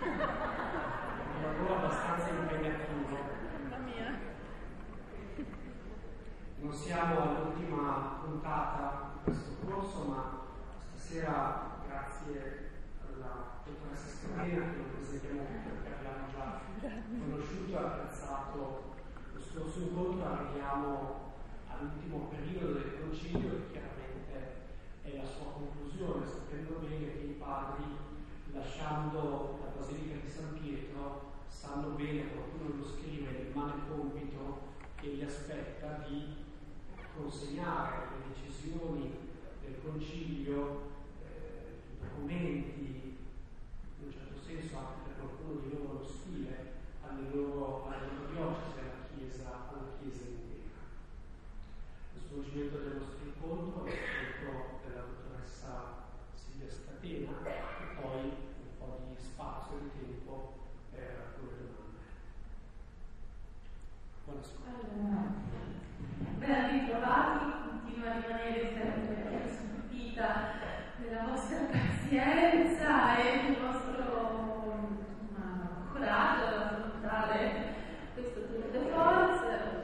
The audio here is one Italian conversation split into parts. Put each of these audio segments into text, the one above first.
un lavoro abbastanza impegnativo. Mamma mia. Non siamo all'ultima puntata di questo corso, ma stasera, grazie alla dottoressa Scatena, che lo presentiamo perché abbiamo già conosciuto e apprezzato lo scorso incontro, arriviamo all'ultimo periodo del concilio, che chiaramente è la sua conclusione, sapendo bene che i padri, lasciando la Basilica di San Pietro, sanno bene, qualcuno lo scrive, rimane compito che li aspetta di consegnare le decisioni del concilio, i documenti, in un certo senso anche per qualcuno di loro lo stile, alle loro diocesi, alla Chiesa intera. Lo svolgimento del nostro incontro è l'incontro della dottoressa Silvia Scatena, e poi un po' di spazio e tempo per alcune domande. Buonasera. Ben ritrovati, continuo a rimanere sempre stupita della vostra pazienza e del vostro coraggio ad affrontare questo tour de force.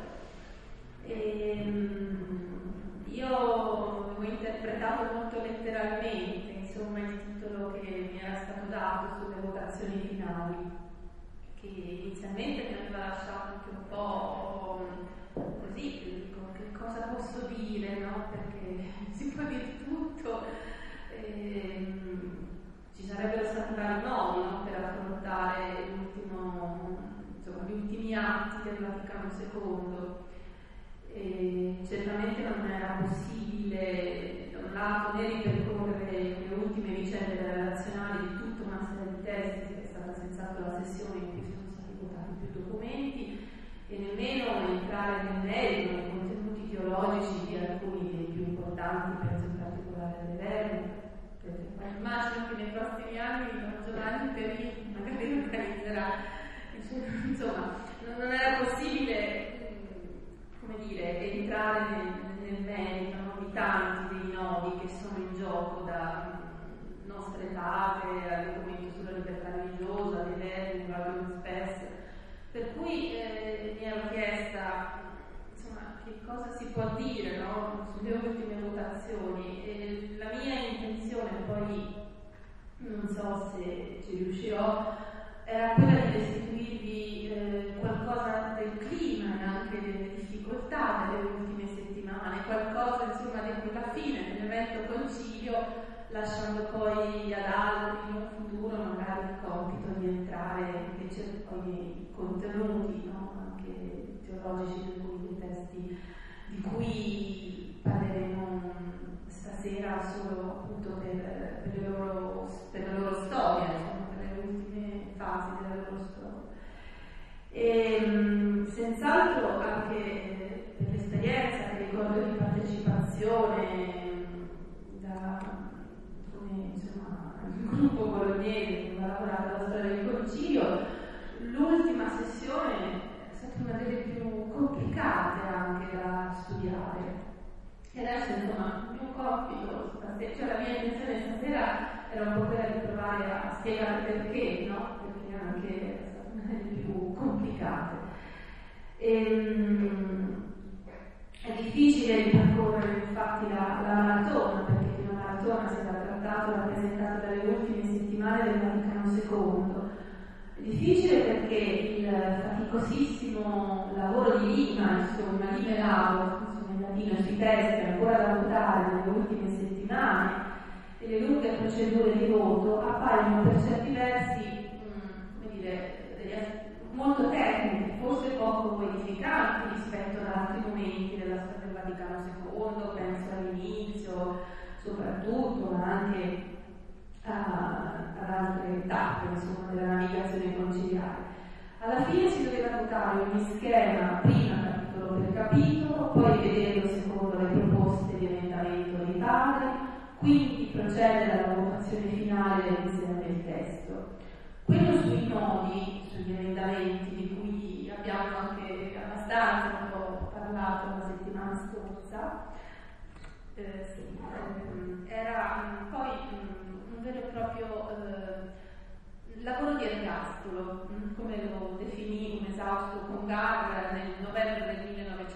Io ho interpretato molto letteralmente, insomma, il titolo che mi era stato dato sulle vocazioni finali, che inizialmente mi aveva lasciato anche un po' così, dico, che cosa posso dire, no? Perché si può dire tutto, ci sarebbero stati vari modi, no? Per affrontare gli ultimi atti del Vaticano II. Certamente non era possibile da un lato né ripercorrere le ultime vicende relazionali di tutta una serie di testi, che è stata senz'altro la sessione in cui sono stati votati più documenti, e nemmeno entrare nel merito, nei contenuti teologici di alcuni dei più importanti, penso in particolare alle Verdi. Immagino che nei prossimi anni Don Giovanni Perini magari organizzerà, insomma, non era possibile, come dire, entrare nel merito, no, di tanti dei nodi che sono in gioco, da Nostre Date all'argomento sulla libertà religiosa, dei Verdi, Valor Spes. Per cui mi ero chiesta, insomma, che cosa si può dire, no, sulle ultime votazioni. La mia intenzione, poi non so se ci riuscirò, era quella di restituirvi qualcosa del clima e anche delle difficoltà delle ultime settimane, qualcosa insomma di quella fine dell'evento concilio, lasciando poi ad altri in un futuro magari il compito di entrare invece poi nei contenuti, no? Anche teologici di alcuni dei testi di cui parleremo stasera, solo appunto per la loro storia, insomma, per le ultime fasi della loro storia. E senz'altro anche per l'esperienza che ricordo di partecipazione come insomma il gruppo bolognese che ha lavorato alla storia del concilio, l'ultima sessione è stata una delle più complicate anche da studiare. E adesso insomma il mio compito stasera, cioè la mia intenzione stasera era un po' quella di provare a spiegare perché, no? Perché anche è stata una delle più complicate. È difficile percorrere infatti la maratona, perché di una maratona si era trattato, rappresentato dalle ultime settimane del Vaticano II. È difficile perché il faticosissimo lavoro di Lima, insomma, di Melavo, in latino sui testi ancora da votare nelle ultime settimane, e le lunghe procedure di voto appaiono per certi versi, come dire, molto tecniche, forse poco modificanti rispetto ad altri momenti della storia del Vaticano II, penso all'inizio soprattutto, ma anche ad altre tappe, insomma, della navigazione conciliare. Alla fine si doveva votare ogni schema, prima capitolo per capitolo, poi vedendo secondo le proposte di emendamento dei padri, quindi procedere alla votazione finale dell'insieme del testo. Quello sui nodi, sugli emendamenti, di cui abbiamo anche abbastanza un po' parlato la settimana scorsa, era poi un vero e proprio lavoro di ergastolo, come lo definì un esausto Congar nel novembre del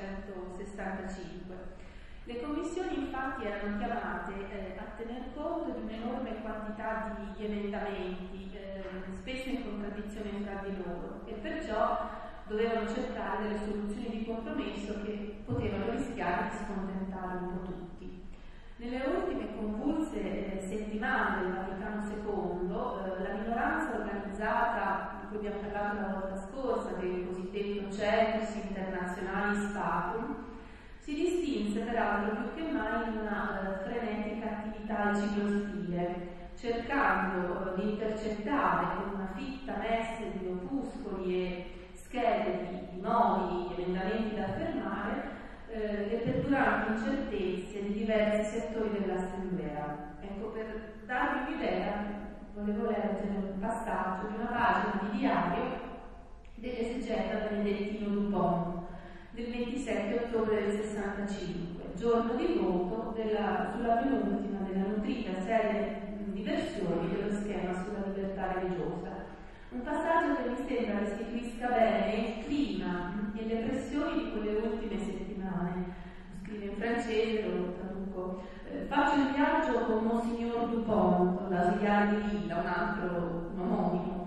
1965. Le commissioni infatti erano chiamate a tener conto di un'enorme quantità di emendamenti, spesso in contraddizione fra di loro, e perciò dovevano cercare delle soluzioni di compromesso che potevano rischiare di scontentare un po' tutti. Nelle ultime convulse settimane del Vaticano II, la minoranza organizzata, di cui abbiamo parlato la volta scorsa, del cosiddetto Cercus Internationalis Spacum, si distinse peraltro più che mai in una frenetica attività al ciclostile, cercando di intercettare con una fitta messe di opuscoli e schede di modi, di emendamenti da affermare, le perduranti incertezze di diversi settori dell'Assemblea. Ecco, per darvi un'idea, volevo leggere un passaggio di una pagina di diario dell'esegeta Benedettino Dupont del 27 ottobre del 65, giorno di voto sulla penultima della nutrita serie di versioni dello schema sulla libertà religiosa. Un passaggio che mi sembra restituisca bene il clima e le pressioni di quelle ultime settimane. Scrive in francese, lo traduco. Faccio il viaggio con Monsignor Dupont, l'ausiliare di Lilla, un altro omonimo.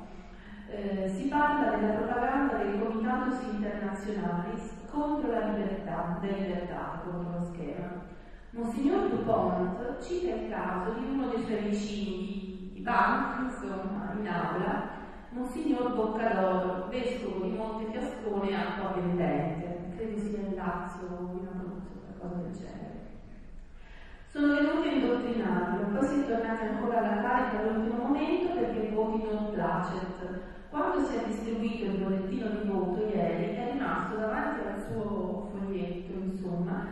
Si parla della propaganda del Comitatus Internationalis contro la libertà, contro lo schema. Monsignor Dupont cita il caso di uno dei suoi vicini di banco, insomma, in aula, Monsignor Boccadoro, vescovo di Montefiascone a Acqua Pendente, credo sia in Lazio o in Abruzzo, qualcosa del genere. Sono venuti a indottrinarlo, poi si è tornati ancora alla carica all'ultimo momento perché i voti non placet. Quando si è distribuito il bollettino di voto ieri, è rimasto davanti al suo foglietto, insomma,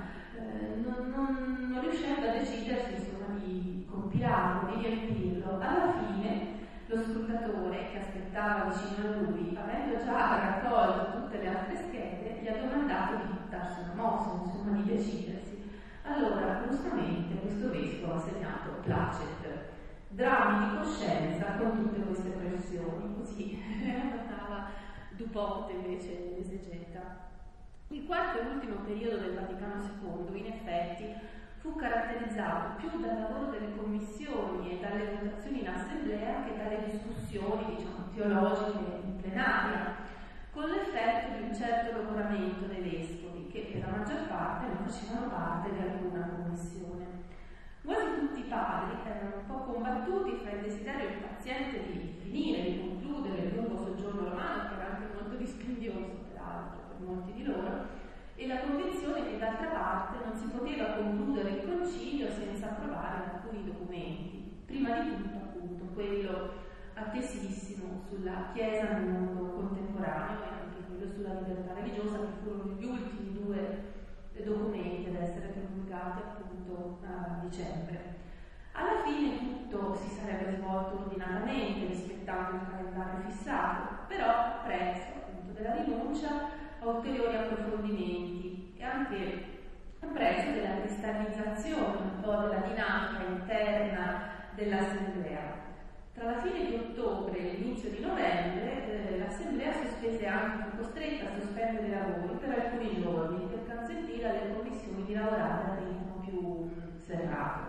non riuscendo a decidersi, insomma, di compilarlo, di riempirlo. Alla fine lo scrutatore che aspettava vicino a lui, avendo già raccolto tutte le altre schede, gli ha domandato di darsi una mossa, insomma, di decidersi. Allora, giustamente, questo vescovo ha segnato placet, drammi di coscienza con tutte queste pressioni, così raccontava Dupont invece l'esegeta. Il quarto e ultimo periodo del Vaticano II, in effetti, fu caratterizzato più dal lavoro delle commissioni e dalle votazioni in assemblea che dalle discussioni, diciamo, teologiche in plenaria, con l'effetto di un certo logoramento dei vescovi che per la maggior parte non facevano parte di alcuna commissione. Quasi tutti i padri erano un po' combattuti fra il desiderio impaziente di finire, di concludere il lungo soggiorno romano, che era anche molto dispendioso peraltro per molti di loro, e la convinzione che d'altra parte non si poteva concludere il concilio senza approvare alcuni documenti, prima di tutto appunto quello attesissimo sulla Chiesa nel mondo contemporaneo e anche quello sulla libertà religiosa, che furono gli ultimi due documenti ad essere promulgati appunto a dicembre. Alla fine tutto si sarebbe svolto ordinatamente rispettando il calendario fissato, però a prezzo appunto della rinuncia a ulteriori approfondimenti e anche a prezzo della cristallizzazione un po' della dinamica interna dell'Assemblea. Tra la fine di ottobre e l'inizio di novembre l'Assemblea sospese anche, fu costretta a sospendere i lavori per alcuni giorni per consentire alle commissioni di lavorare a ritmo più serrato.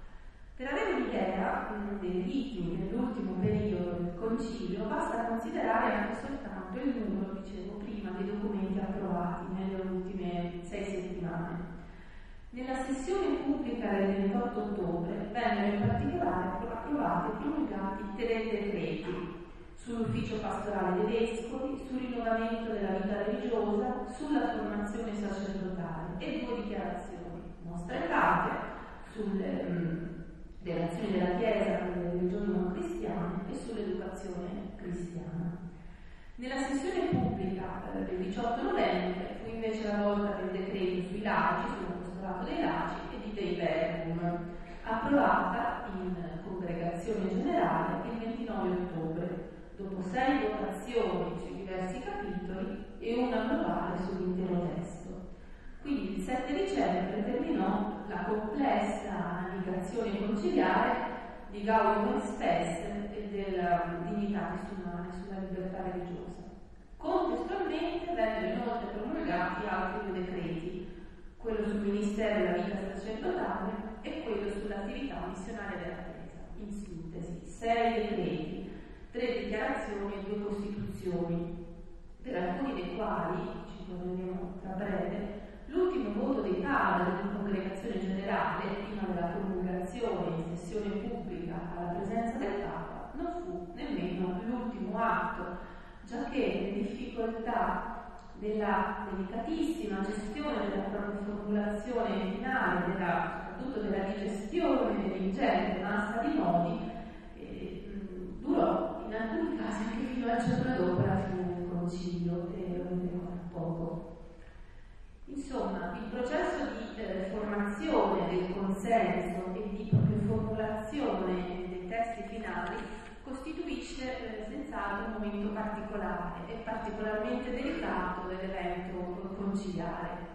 Per avere un'idea dei ritmi dell'ultimo periodo del concilio basta considerare anche soltanto il numero, dicevo prima, dei documenti approvati nelle ultime 6 settimane. Nella sessione pubblica del 28 ottobre vennero in particolare approvati e promulgati 3 decreti sull'ufficio pastorale dei vescovi, sul rinnovamento della vita religiosa, sulla formazione sacerdotale e 2 dichiarazioni mostrate sulle relazioni della Chiesa con le religioni non cristiane e sull'educazione cristiana. Nella sessione pubblica del 18 novembre fu invece la volta del decreto sui laici, sull'apostolato dei laici e di Dei Verbum, approvata in congregazione generale il 29 ottobre, dopo 6 votazioni sui diversi capitoli e una globale sull'intero testo. Quindi il 7 dicembre terminò la complessa navigazione conciliare di Gaudium et Spes e della dignità umana e sulla libertà religiosa. Contestualmente vennero inoltre promulgati altri 2 decreti, quello sul Ministero della Vita Sacerdotale e quello sull'attività missionaria della Chiesa. In sintesi, 6 decreti, 3 dichiarazioni e 2 costituzioni, per alcuni dei quali, ci torneremo tra breve, l'ultimo voto dei padri in congregazione generale, prima della promulgazione in sessione pubblica alla presenza del Papa, non fu nemmeno l'ultimo atto, giacché le difficoltà della delicatissima gestione della propria formulazione finale, soprattutto della digestione dell'ingente massa di modi, durò in alcuni casi anche fino al giorno dopo la fine del concilio, e lo vedremo tra poco. Insomma, il processo di formazione del consenso e di propria formulazione dei testi finali costituisce senz'altro un momento particolare e particolarmente delicato dell'evento conciliare.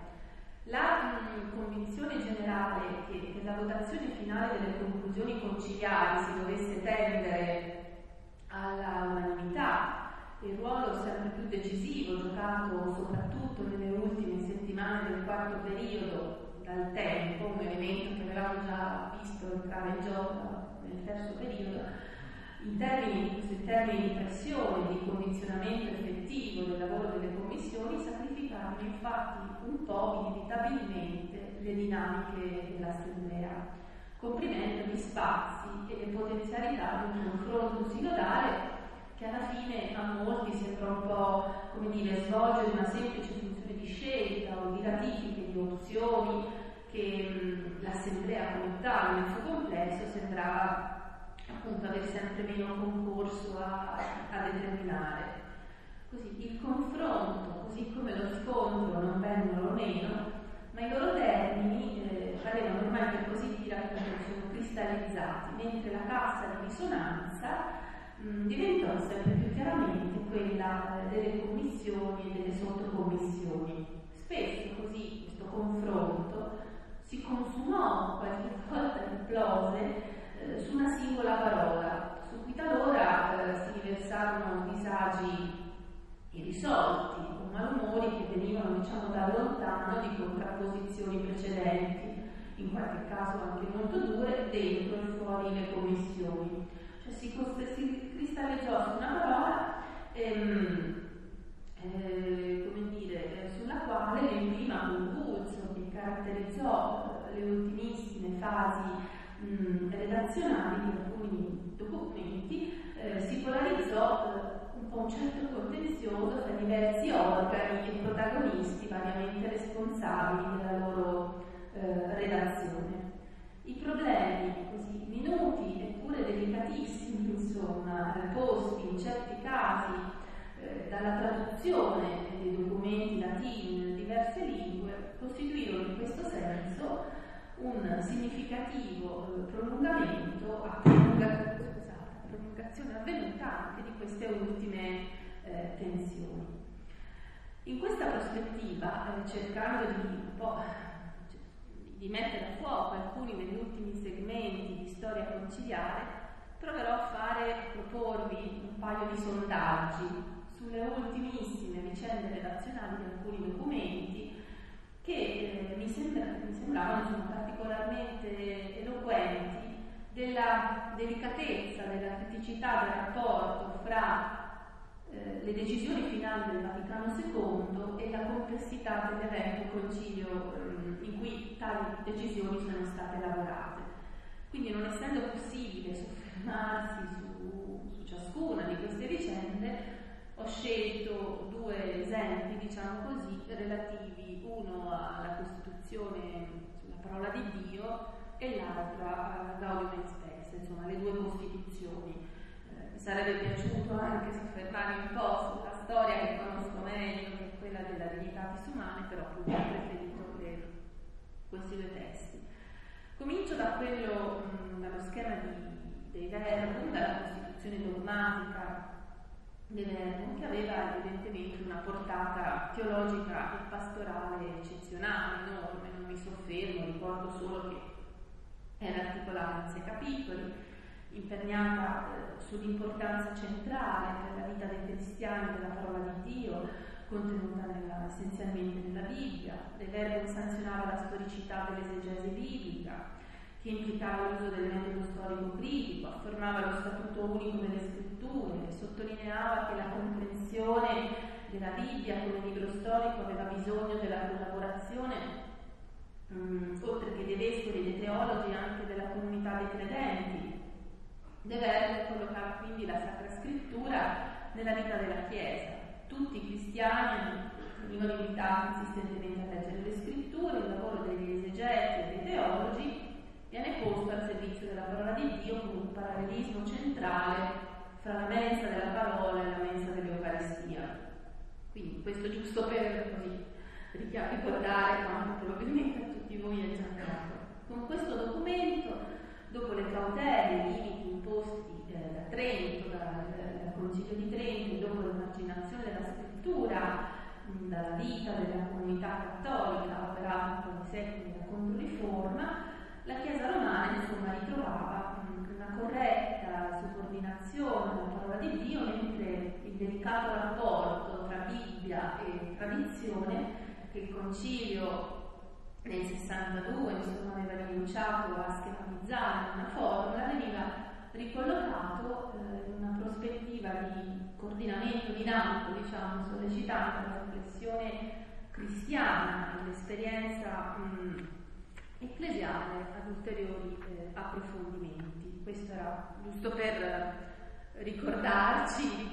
La convinzione generale che la votazione finale delle conclusioni conciliari si dovesse tendere alla unanimità, il ruolo sempre più decisivo giocato soprattutto nelle ultime settimane del 4° periodo dal tempo, un elemento che avevamo già visto entrare in gioco nel 3° periodo, in termini di pressione, di condizionamento effettivo del lavoro delle commissioni, sacrificarono infatti un po' inevitabilmente le dinamiche dell'Assemblea, comprimendo gli spazi e le potenzialità di un confronto sinodale che alla fine a molti sembra un po', come dire, svolgere una semplice funzione di scelta o di ratifiche, di opzioni che l'Assemblea come tale nel suo complesso sembrava appunto aver sempre meno concorso a determinare. Così il confronto, così come lo scontro, non vennero meno, ma i loro termini avevano ormai, per così dire, sono cristallizzati, mentre la cassa di risonanza diventò sempre più chiaramente quella delle commissioni e delle sottocommissioni. Spesso così questo confronto si consumò, qualche volta implose, su una singola parola, su cui talora si riversarono disagi irrisolti, o malumori che venivano, diciamo, da lontano di contrapposizioni precedenti, in qualche caso anche molto dure, dentro e fuori le commissioni. Cioè si cristallizzò su una parola, come dire, sulla quale il clima convulso che caratterizzò le ultimissime fasi redazionali di alcuni documenti si polarizzò un po' un certo contenzioso tra diversi organi e protagonisti variamente responsabili della loro redazione. I problemi così minuti eppure delicatissimi, insomma, posti in certi casi dalla traduzione dei documenti latini in diverse lingue, costituirono in questo senso un significativo prolungamento, prolungazione avvenuta anche di queste ultime tensioni. In questa prospettiva, cercando di mettere a fuoco alcuni degli ultimi segmenti di storia conciliare, proverò a proporvi un paio di sondaggi sulle ultimissime vicende redazionali di alcuni documenti che mi sembravano particolarmente eloquenti della delicatezza, della criticità del rapporto fra le decisioni finali del Vaticano II e la complessità dell'evento concilio in cui tali decisioni sono state lavorate. Quindi, non essendo possibile soffermarsi su ciascuna di queste vicende, ho scelto 2 esempi, diciamo così, relativi, uno alla Costituzione sulla parola di Dio e l'altro alla Gaudium et Spes, insomma le 2 Costituzioni. Mi sarebbe piaciuto anche soffermarmi un po' sulla storia che conosco meglio, che è quella della Dignitatis Humanae, però ho preferito questi 2 testi. Comincio dallo schema dei Verbum, dalla Costituzione dogmatica dei Verbum, che aveva evidentemente una portata teologica e pastorale eccezionale, enorme. Non mi soffermo, ricordo solo che era articolato in 6 capitoli, impegnata sull'importanza centrale per la vita dei cristiani della parola di Dio, contenuta essenzialmente nella Bibbia. De Verbum sanzionava la storicità dell'esegesi biblica, che implicava l'uso del metodo storico critico, affermava lo statuto unico delle scritture, sottolineava che la comprensione della Bibbia come libro storico aveva bisogno della collaborazione, oltre che dei vescovi e dei teologi, anche della comunità dei credenti. De Verbum collocava quindi la Sacra Scrittura nella vita della Chiesa. Tutti i cristiani venivano invitati insistentemente a leggere le scritture. Il lavoro degli esegeti e dei teologi viene posto al servizio della parola di Dio con un parallelismo centrale fra la mensa della parola e la mensa dell'Eucaristia. Quindi questo giusto per così ricordare quanto probabilmente a tutti voi è già noto. Con questo documento, dopo le cautele e i limiti imposti da Trento, dal Concilio di Trento, e dopo l'emarginazione della scrittura dalla vita della comunità cattolica operata con i secoli della Controriforma, la Chiesa romana insomma ritrovava una corretta subordinazione alla parola di Dio, mentre il delicato rapporto tra Bibbia e tradizione che il Concilio nel 62 insomma aveva rinunciato a schematizzare in una formula veniva ricollocato in una prospettiva di coordinamento dinamico, diciamo, sollecitando la riflessione cristiana e l'esperienza ecclesiale ad ulteriori approfondimenti. Questo era giusto per ricordarci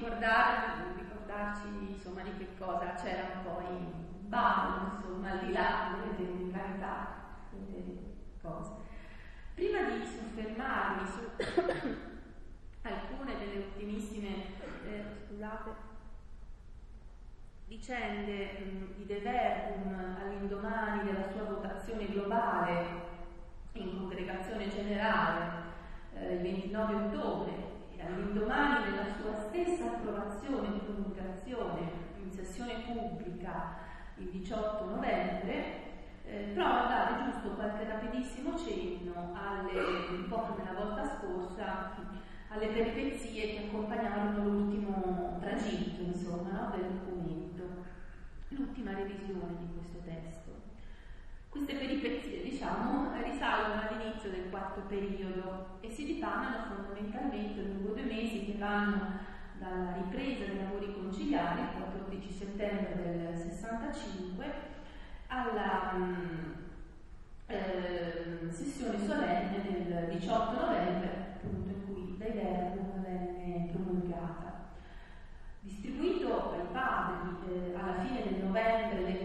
insomma di che cosa c'era poi in ballo, insomma, al di là delle tecnicalità delle cose. Prima di soffermarmi su alcune delle ultimissime vicende di De Verbum all'indomani della sua votazione globale in congregazione generale il 29 ottobre e all'indomani della sua stessa approvazione di promulgazione in sessione pubblica il 18 novembre, provo a dare giusto qualche rapidissimo cenno un po' come la volta scorsa, alle peripezie che accompagnarono l'ultimo tragitto, insomma, no, del documento, l'ultima revisione di questo testo. Queste peripezie, diciamo, risalgono all'inizio del quarto periodo e si dipanano fondamentalmente lungo 2 mesi che vanno dalla ripresa dei lavori conciliari, il 14 settembre del 65, alla sessione solenne del 18 novembre, appunto, in cui De Verbum venne promulgata. Distribuito ai padri alla fine del novembre del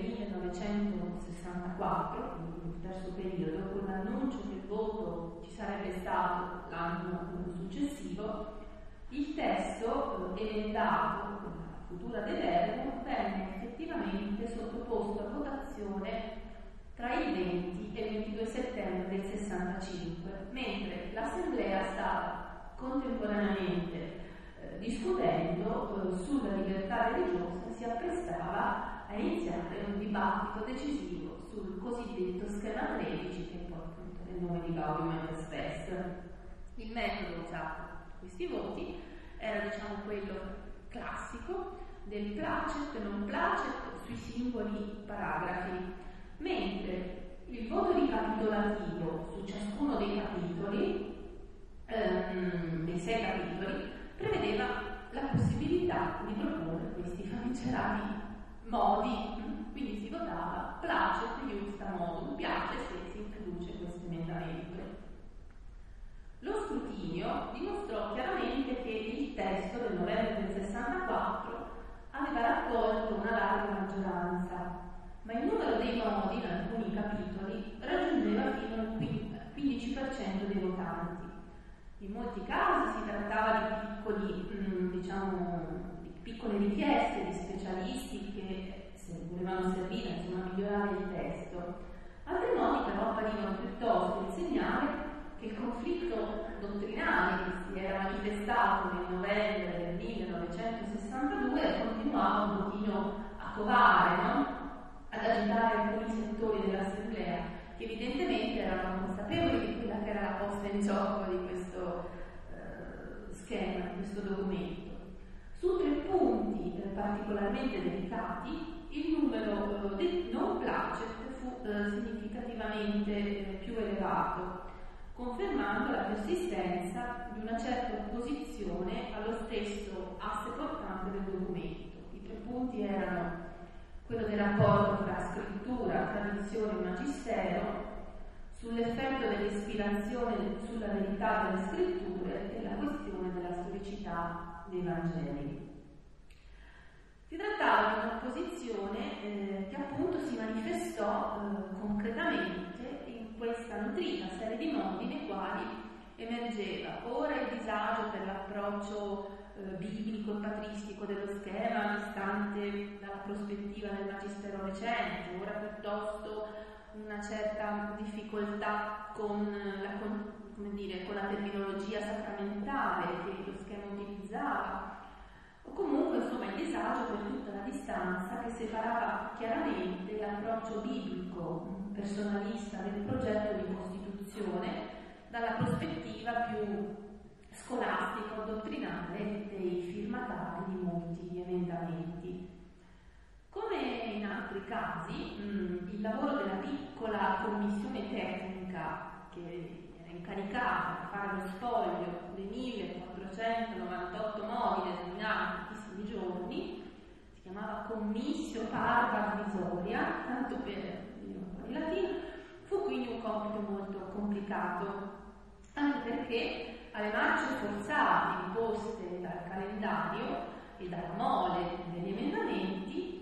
1964, quindi nel terzo periodo, con l'annuncio che il voto ci sarebbe stato l'anno successivo, il testo emendato con la futura De Verbum venne effettivamente sottoposto a votazione tra il 20 e il 22 settembre del 65, mentre l'Assemblea stava contemporaneamente discutendo sulla libertà religiosa e si apprestava a iniziare un dibattito decisivo sul cosiddetto schema 13, che poi appunto è il nome di Gaudium et Spes. Il metodo usato in questi voti era, diciamo, quello classico del placet, non placet sui singoli paragrafi, mentre il voto ricapitolativo su ciascuno dei capitoli, dei 6 capitoli, prevedeva la possibilità di proporre questi famigerati modi, quindi si votava placet iusta modum, piace se si introduce questo emendamento. Lo scrutinio dimostrò chiaramente che il testo del novembre del 64 aveva raccolto una larga maggioranza, ma il numero dei modi in alcuni capitoli raggiungeva fino al 15% dei votanti. In molti casi si trattava di piccole richieste di specialisti che volevano servire, insomma, a migliorare il testo. Altri modi però apparivano piuttosto il segnale che il conflitto dottrinale che si era manifestato nel novembre del 1962 continuava un pochino a covare, no? Ad agitare alcuni settori dell'Assemblea che evidentemente erano consapevoli di quella che era la posta in gioco di questo schema di questo documento. Su 3 punti particolarmente delicati il numero di non placet fu significativamente più elevato, confermando la persistenza di una certa opposizione allo stesso asse portante del documento. I 3 punti erano quello del rapporto tra scrittura, tradizione e magistero, sull'effetto dell'ispirazione sulla verità delle scritture e la questione della storicità dei Vangeli. Si trattava di una posizione che appunto si manifestò concretamente in questa nutrita serie di modi nei quali emergeva ora il disagio per l'approccio biblico e patristico dello schema, distante dalla prospettiva del magistero recente, ora piuttosto una certa difficoltà con la terminologia sacramentale che lo schema utilizzava, o comunque insomma il disagio per tutta la distanza che separava chiaramente l'approccio biblico personalista del progetto di Costituzione dalla prospettiva più scolastica o dottrinale dei firmatari di molti emendamenti. Come in altri casi, il lavoro della piccola commissione tecnica che era incaricata di fare lo spoglio dei 1498 modi da esaminare in pochissimi giorni, si chiamava Comissio Parva Advisoria, tanto per dire un po' in latino, fu quindi un compito molto complicato, anche perché alle marce forzate imposte dal calendario e dalla mole degli emendamenti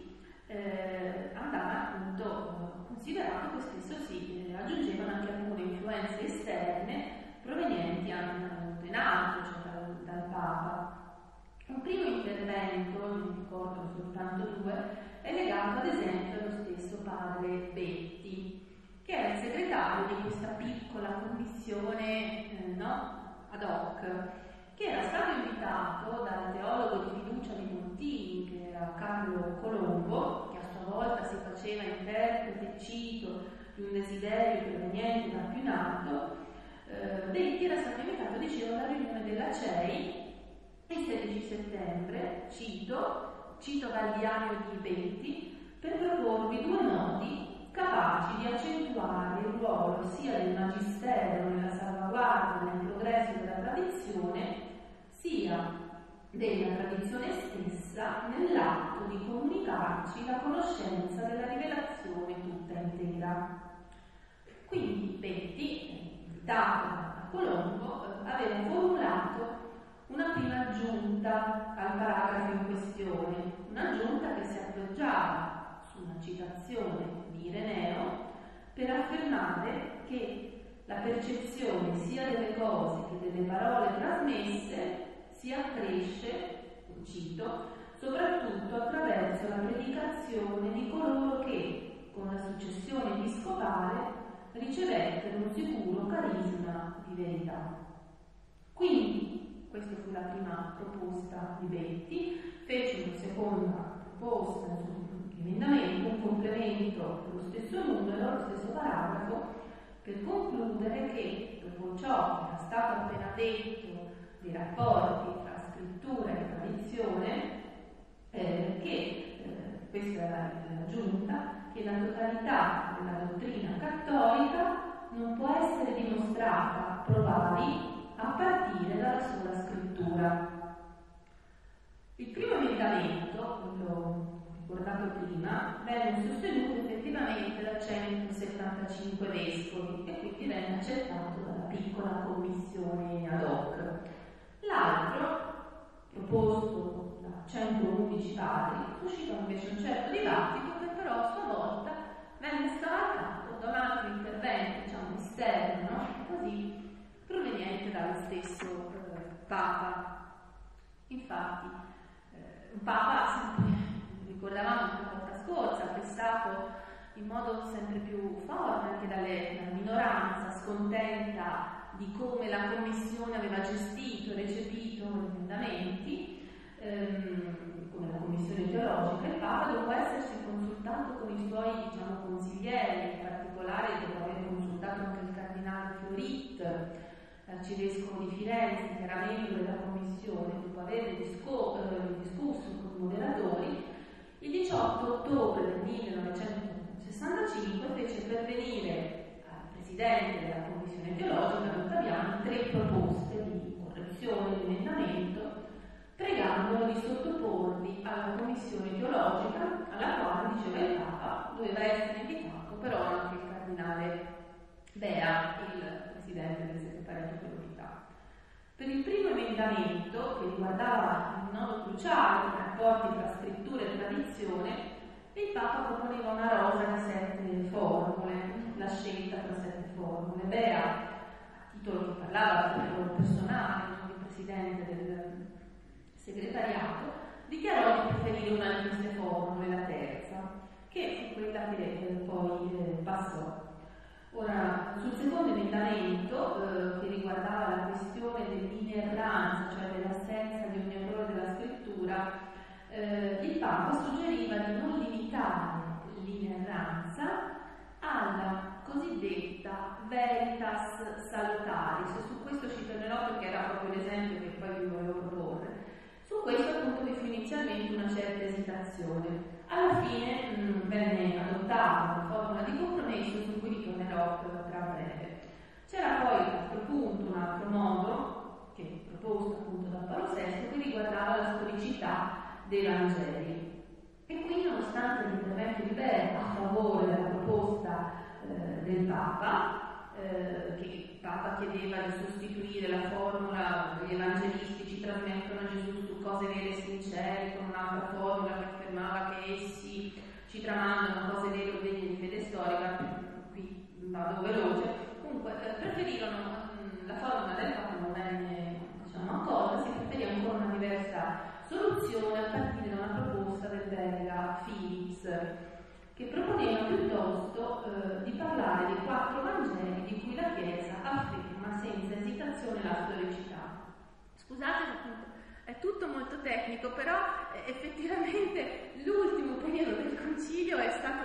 andava appunto considerato che spesso si aggiungevano anche alcune influenze esterne provenienti anche dal mondo in alto, cioè dal Papa. Un primo intervento, non ricordo soltanto 2, è legato ad esempio allo stesso padre Betti, che era il segretario di questa piccola commissione ad hoc, che era stato invitato dal teologo di fiducia di Montini, che era Carlo Colombo, che a sua volta si faceva interprete, cito, di un desiderio proveniente da più in alto. Betti era stato invitato, dicevo, alla riunione della CEI il 16 settembre, cito Galdiano di Betti, per proporvi 2 nodi capaci di accentuare il ruolo sia del magistero nella salvaguardia e nel progresso della tradizione, sia della tradizione stessa nell'atto di comunicarci la conoscenza della rivelazione tutta intera. Quindi Betti, invitato da Colombo, aveva formulato una prima aggiunta al paragrafo in questione, un'aggiunta che si appoggiava su una citazione di Ireneo per affermare che la percezione sia delle cose che delle parole trasmesse si accresce, cito, soprattutto attraverso la predicazione di coloro che, con la successione episcopale, ricevettero un sicuro carisma di verità. Quindi, questa fu la prima proposta di Betti, fece una seconda proposta, un emendamento, un complemento dello stesso numero, lo stesso paragrafo, per concludere che, dopo ciò che era stato appena detto dei rapporti tra scrittura e tradizione, questa era l'aggiunta, che la totalità della dottrina cattolica non può essere dimostrata pro vari a partire dalla sola scrittura. Il primo emendamento, l'ho ricordato prima, venne sostenuto effettivamente da 175 vescovi e quindi venne accettato dalla piccola commissione ad hoc. L'altro, proposto da 111 padri, suscitò invece un certo dibattito che però a sua volta venne scavalcato da un altro intervento, diciamo esterno, così proveniente dallo stesso Papa. Infatti, un Papa, ricordavamo la volta scorsa, prestato in modo sempre più forte anche dalla minoranza scontenta di come la Commissione aveva gestito e recepito gli emendamenti, come la Commissione teologica. Il Papa, dopo essersi consultato con i suoi consiglieri, in particolare dopo aver consultato anche il cardinale Fiorit, l'arcivescovo di Firenze, che era membro della Commissione Commissione, dopo averne discusso con i moderatori, il 18 ottobre del 1965 fece pervenire al Presidente della Commissione teologica, Ottaviani, 3 proposte di correzione di emendamento, pregandolo di sottoporli alla Commissione teologica, alla quale, diceva il Papa, doveva essere invitato però anche il Cardinale Bea, il Presidente del Segretariato di Unità. Per il primo emendamento, che riguardava un nodo cruciale nei rapporti tra scrittura e tradizione, il Papa proponeva una rosa di 7 formule, la scelta tra 7 formule. Bea, a titolo che parlava del lavoro personale, il Presidente del Segretariato, dichiarò di preferire una di queste formule, la terza, che fu quella che poi passò. Ora, sul secondo emendamento, che riguardava la questione dell'inerranza, cioè dell'assenza di ogni errore della scrittura, il Papa suggeriva di non limitare l'inerranza alla cosiddetta veritas salutaris. Su questo ci tornerò perché era proprio l'esempio che poi vi volevo proporre. Su questo appunto vi fu inizialmente una certa esitazione. Alla fine venne adottata una formula di compromesso su cui ritornerò tra breve. C'era poi a questo punto un altro modo, che proposto appunto da Paolo VI, che riguardava la storicità dei Vangeli. E qui, nonostante l'intervento di Bea a favore della proposta del Papa, che il Papa chiedeva di sostituire la formula gli evangelisti ci trasmettono Gesù su cose vere e sincere con un'altra formula che affermava che essi ci tramandano cose vere o degne di fede storica, qui vado veloce, comunque preferirono la formula del Papa non venne accolta, si preferì ancora una diversa soluzione a partire da una proposta del belga Philips, che proponeva piuttosto di parlare dei 4 Vangeli di cui la Chiesa afferma senza esitazione la storicità. Scusate, appunto, è tutto molto tecnico, però effettivamente l'ultimo periodo del Concilio è stato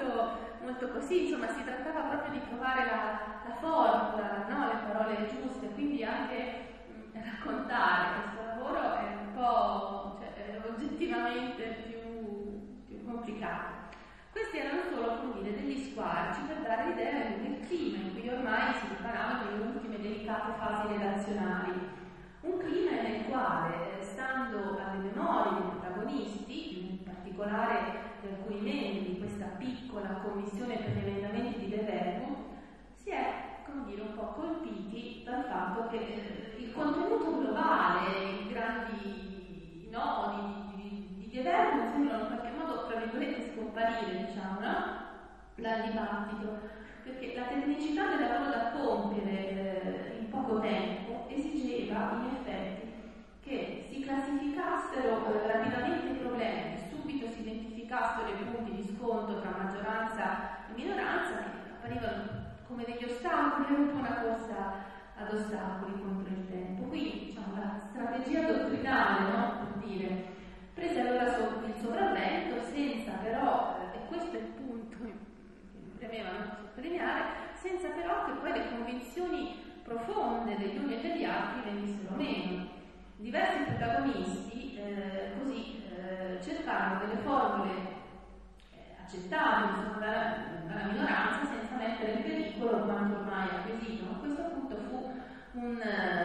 molto così, insomma si trattava proprio di trovare la formula, no? Le parole giuste, quindi anche raccontare questo lavoro è un po', è oggettivamente più complicato. Questi erano solo, come dire, degli squarci per dare l'idea del clima in cui ormai si preparavano le ultime delicate fasi relazionali. Un clima nel quale, stando alle memorie dei protagonisti, in particolare di alcuni membri di questa piccola commissione per gli emendamenti di De Verbum, si è, come dire, un po' colpiti dal fatto che il contenuto globale, i grandi nodi di De Verbum sembrano in qualche modo, tra virgolette, scomparire, diciamo, no? Dal dibattito, perché la tecnicità del lavoro da compiere in poco tempo esigeva in effetti che si classificassero rapidamente i problemi, che subito si identificassero i punti di scontro tra maggioranza e minoranza che apparivano come degli ostacoli, era un po' una corsa ad ostacoli contro il tempo. Quindi, diciamo, la strategia dottrinale, no? Per dire, prese allora il sopravvento senza però, e questo è il punto che mi premeva sottolineare, senza però che poi le convinzioni profonde degli uni e degli altri venissero meno. Diversi protagonisti così cercarono delle formule accettabili dalla minoranza senza mettere in pericolo quanto ormai acquisito. Ma questo appunto fu un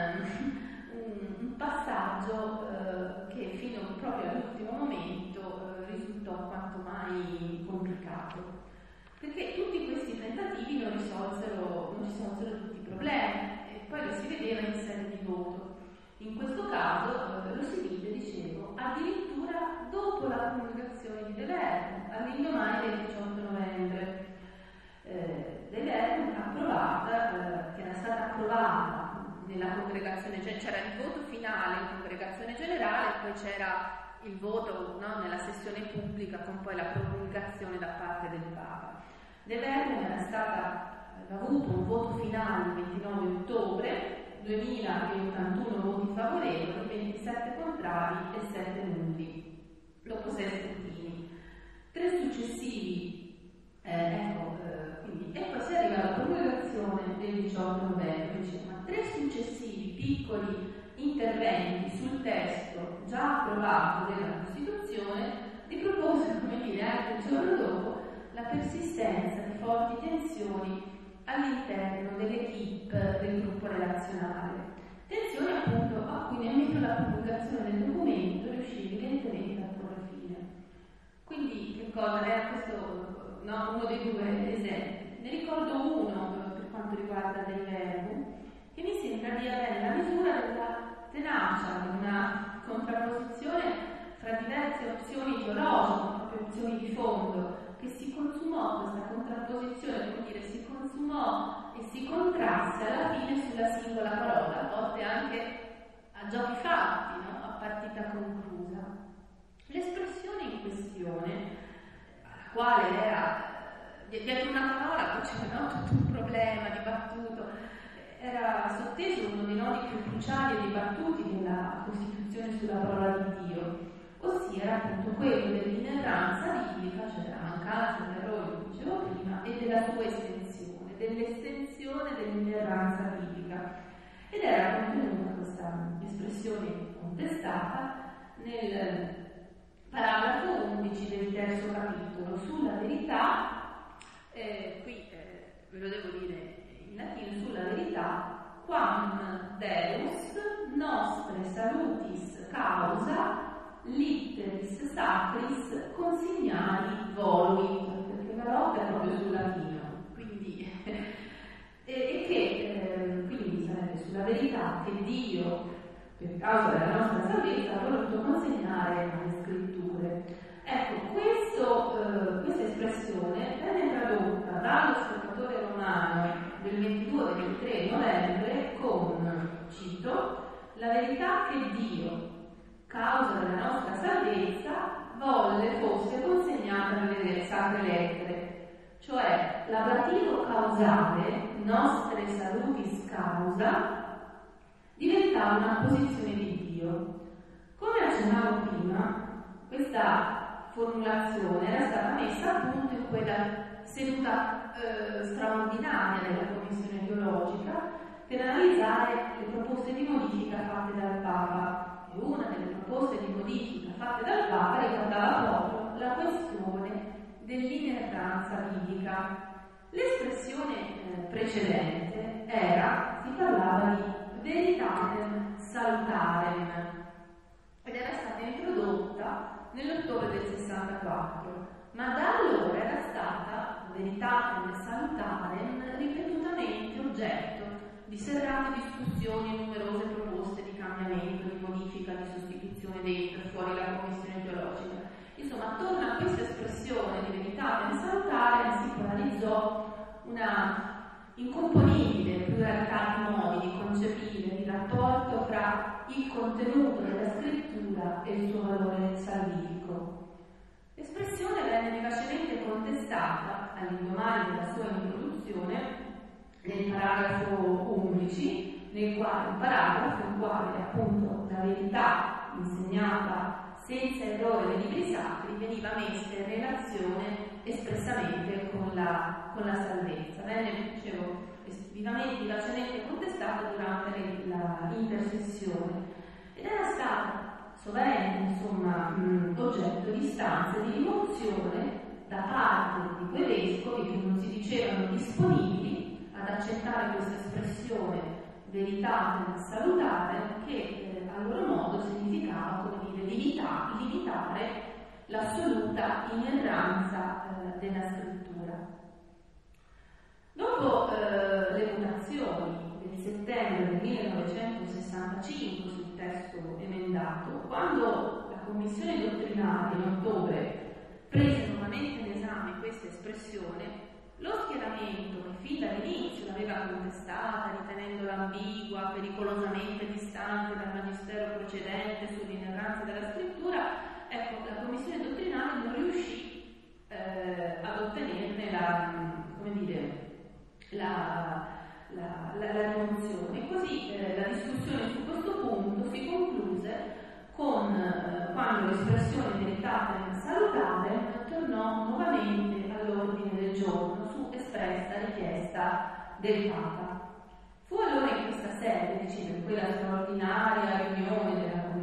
passaggio che fino proprio all'ultimo momento risultò quanto mai complicato, perché tutti questi tentativi non risolsero tutti i problemi e poi lo si vedeva in sede di voto. In questo caso lo si vide, dicevo, addirittura dopo la promulgazione di De Verbum, all'indomani del 18 novembre. De Verbum approvata, che era stata approvata nella congregazione, cioè c'era il voto finale in congregazione generale e poi c'era il voto, no, nella sessione pubblica con poi la promulgazione da parte del Papa. De Verbum aveva avuto un voto finale il 29 ottobre, 2081 voti favorevoli, 27 contrari e 7 nulli, dopo 6 scrutini. 3 successivi, quindi, e poi si arriva alla promulgazione del 18 novembre, ma 3 successivi piccoli interventi sul testo già approvato della Costituzione ripropose, come dire, anche il giorno dopo la persistenza di forti tensioni all'interno dell'equipe del gruppo relazionale. Tensioni appunto a cui nemmeno la pubblicazione del documento riuscì evidentemente a porre fine. Quindi che cosa era questo, uno dei due esempi? Ne ricordo uno per quanto riguarda Dei Verbum, che mi sembra di avere la misura della tenacia di una contrapposizione fra diverse opzioni ideologiche, proprio opzioni di fondo, che si consumò, questa contrapposizione, come dire, si consumò e si contrasse alla fine sulla singola parola, a volte anche a giochi fatti, no? A partita conclusa. L'espressione in questione, alla quale era dietro una parola poi c'era tutto un problema dibattuto, era sotteso uno dei nodi più cruciali e dibattuti della Costituzione sulla parola di Dio, ossia era appunto quello dell'inerranza biblica, cioè della mancanza dell'errore, come dicevo prima, e della sua estensione, dell'estensione dell'inerranza biblica. Ed era contenuta questa espressione contestata nel paragrafo 11 del terzo capitolo sulla verità, qui ve lo devo dire in latino, sulla verità, quam Deus nostre salutis causa litteris sacris consignali voluit, perché la lotta è proprio sul latino, quindi quindi sarebbe sulla verità che Dio, per causa della nostra salvezza, ha voluto consegnare alle scritture. Ecco, questa espressione venne tradotta dallo Osservatore Romano del 22 e 23 novembre con, cito, la verità che Dio, causa della nostra salvezza, volle fosse consegnata nelle sacre lettere, cioè l'ablativo causale, nostre salutis causa, diventava una posizione di Dio. Come accennavo prima, questa formulazione era stata messa a punto in quella seduta straordinaria della Commissione teologica per analizzare le proposte di modifica fatte dal Papa. E una delle proposte di modifica fatte dal Papa riguardava proprio la questione dell'inerranza biblica. L'espressione precedente si parlava di veritatem salutarem ed era stata introdotta nell'ottobre del 64, ma da allora era stata veritatem salutarem ripetutamente oggetto di serrate discussioni e numerose proposte di cambiamento, di modifica, di sostituzione dentro e fuori la Commissione teologica. Insomma, attorno a questa espressione di veritatem salutarem si polarizzò una incomponibile pluralità di modi di concepire il rapporto fra il contenuto della scrittura e il suo valore salvifico. L'espressione venne vivacemente contestata all'indomani della sua introduzione nel paragrafo 11, nel quale appunto la verità insegnata senza errore nei libri sacri veniva messa in relazione espressamente con la salvezza. Venne, dicevo, vivacemente contestata durante l'intersessione ed era stata sovente, insomma, oggetto di istanze di rimozione da parte di quei vescovi che non si dicevano disponibili ad accettare questa espressione veritatem salutare, che a loro modo significava, come dire, limitare l'assoluta inerranza della scrittura. Dopo le votazioni del settembre del 1965 sul testo emendato, quando la Commissione dottrinale in ottobre prese nuovamente in esame questa espressione, lo schieramento che fin dall'inizio l'aveva contestata, ritenendola ambigua, pericolosamente distante dal magistero precedente sull'inerranza della scrittura, ecco, la Commissione dottrinale non riuscì ad ottenerne la rimozione. Così la discussione su questo punto si concluse quando l'espressione veritatem salutare tornò nuovamente all'ordine del giorno su espressa richiesta del Papa. Fu allora in questa sede, in quella straordinaria riunione della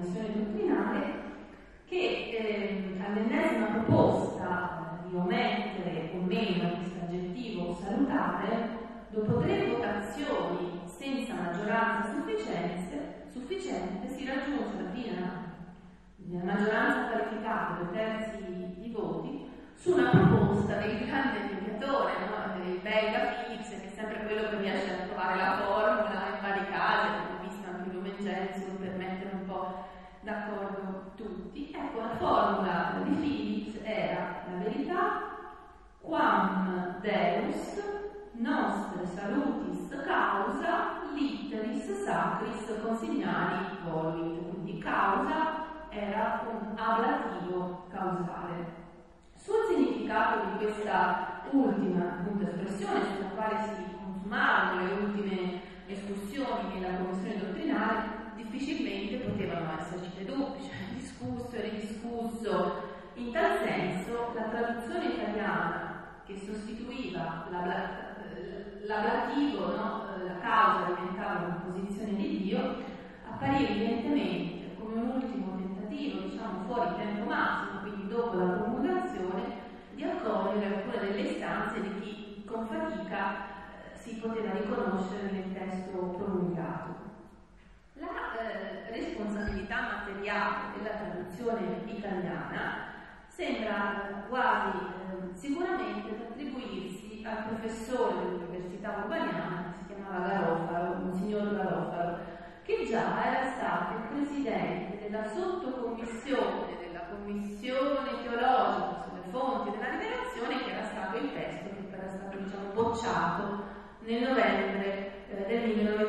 commissione dottrinale, che all'ennesima proposta di omettere o meno questo aggettivo salutare, dopo 3 votazioni senza maggioranza sufficiente, si raggiunge alla fine la maggioranza qualificata, 2/3 di voti, su una proposta del grande mediatore, no? Del belga Philips, che è sempre quello che riesce a trovare la formula in vari casi, abbiamo visto anche Lumen Gentium, per mettere un po' d'accordo tutti. Ecco, la formula di Philips era la verità: quam Deus nostre salutis causa litteris sacris consignali voluit. Quindi causa era un ablativo causale. Sul significato di questa ultima espressione, sulla quale si consumarono le ultime escursioni nella commissione dottrinale, difficilmente potevano esserci dei dubbi, cioè discusso e ridiscusso. In tal senso, la traduzione italiana che sostituiva l'ablativo, no? La causa diventava una posizione di Dio, apparì evidentemente come un ultimo tentativo, diciamo fuori tempo massimo, quindi dopo la promulgazione, di accogliere alcune delle istanze di chi con fatica si poteva riconoscere nel testo promulgato. La responsabilità materiale della traduzione italiana sembra quasi sicuramente attribuirsi al professore dell'Università Urbaniana, che si chiamava Garofalo, Monsignor Garofalo, che già era stato il presidente della sottocommissione della commissione teologica sulle fonti della rivelazione, che era stato il testo che era stato, diciamo, bocciato nel novembre del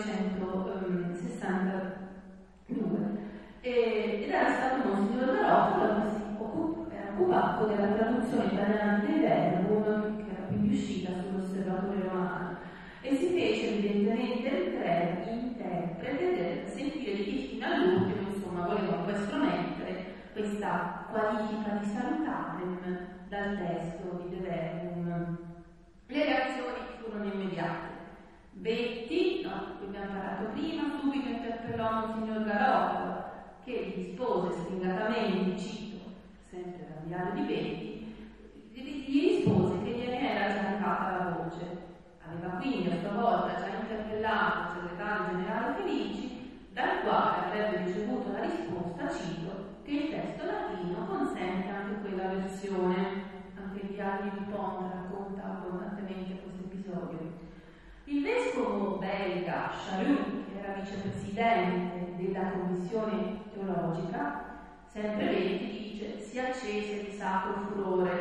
1962. Ed era stato Monsignor Garofalo che si era occupato della traduzione italiana di Verbum, che era quindi uscita sull'Osservatore Romano, e si fece evidentemente interprete del sentire di chi fino all'ultimo, insomma, voleva poi estromettere questa qualifica di salutarem dal testo di De Verbum. Le reazioni furono immediate. Betti, no, di cui abbiamo parlato prima, subito interpellò Monsignor Garofalo, che gli rispose sfringatamente, cito sempre dal diario di Betti, gli rispose che gliene era già arrivata la voce. Aveva quindi a sua volta già interpellato il segretario generale Felici, dal quale avrebbe ricevuto la risposta, cito, che il testo latino consente anche quella versione. Anche il diario di Dupont racconta abbondantemente questo episodio. Il vescovo belga Chalut, che era vicepresidente della commissione teologica, sempre Betti dice, si accese di sacro furore,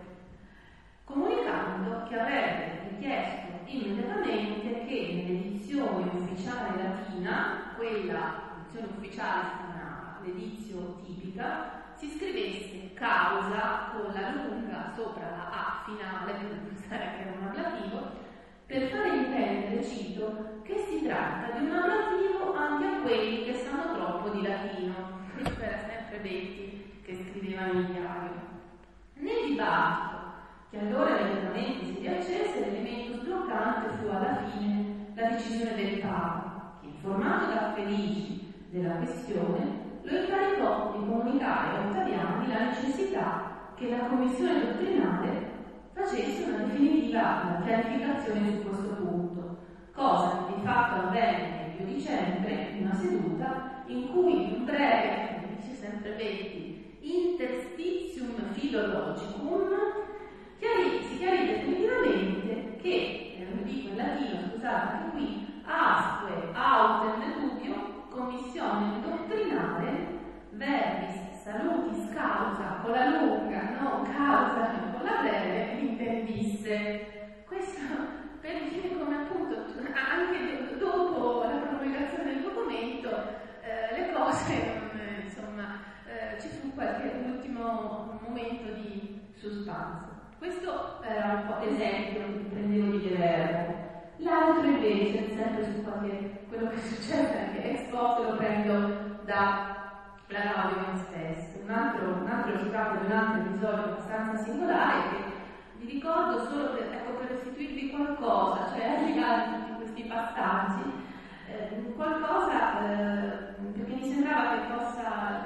comunicando che avrebbe richiesto immediatamente che nell'edizione ufficiale latina, quella edizione ufficiale si chiamava l'edizio tipica, si scrivesse causa con la lunga sopra la A finale, per dimostrare che era un ablativo, per fare intendere, cito, che si tratta di un ablativo anche a quelli che sanno troppo di latino. Questo era sempre Betti che scriveva nel diario. Nel dibattito, che allora immediatamente si riaccese, l'elemento sbloccante fu alla fine la decisione del Papa, che, informato da Felici della questione, lo incaricò di comunicare a Ottaviani la necessità che la commissione dottrinale facesse una definitiva chiarificazione su questo punto, cosa che di fatto avvenne il 2 dicembre in una seduta in cui un breve, come dice sempre Betti, interstitium philologicum si chiarì definitivamente che, lo dico in latino, scusate, anche qui, asque autem dubio commissione dottrinale verbis salutis causa con la lunga, non causa con la breve, intendisse. Questo per dire come appunto anche dopo la promulgazione del documento le cose, insomma, ci fu qualche ultimo momento di suspense. Questo era un po' l'esempio che prendevo di Verbo. L'altro invece, sempre su quello che succede anche ex post, lo prendo dalla Laudium stesso. Un altro citato di un altro episodio abbastanza singolare che vi ricordo solo per restituirvi qualcosa, cioè arrivare a tutti questi passaggi, qualcosa perché mi sembrava che possa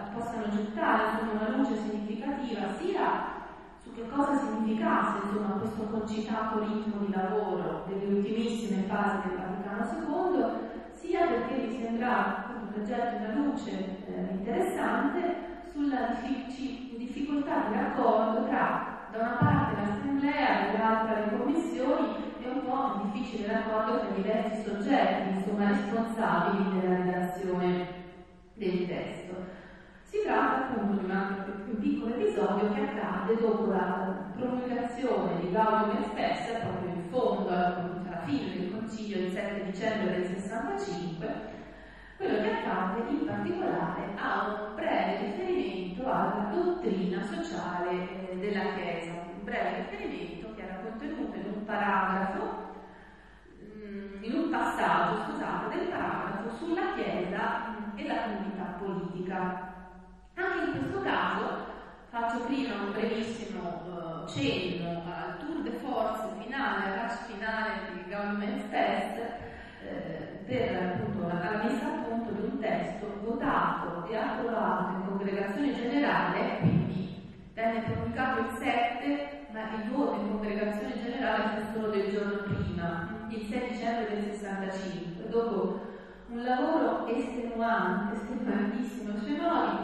comunicativa sia su che cosa significasse insomma questo concitato ritmo di lavoro delle ultimissime fasi del Vaticano II, sia perché mi sembrava progetti una luce interessante sulla difficoltà di raccordo tra da una parte l'assemblea e dall'altra le commissioni e un po' un difficile raccordo tra i diversi soggetti, insomma responsabili della redazione del testo. Si tratta appunto di un piccolo episodio che accade dopo la promulgazione di Gaudium et Spes, proprio in fondo alla fine del Concilio del 7 dicembre del 65. Quello che accade in particolare ha un breve riferimento alla dottrina sociale della Chiesa, un breve riferimento che era contenuto in un paragrafo, in un passaggio, del paragrafo sulla Chiesa e la comunità politica. Anche in questo caso faccio prima un brevissimo cenno al tour de force finale, al rush finale di Gaudium et Spes, per appunto la messa a punto di un testo votato e approvato in congregazione generale, quindi venne pubblicato il 7, ma il voto in congregazione generale fu solo del giorno prima, il 6 dicembre del 65, dopo un lavoro estenuantissimo sui modi,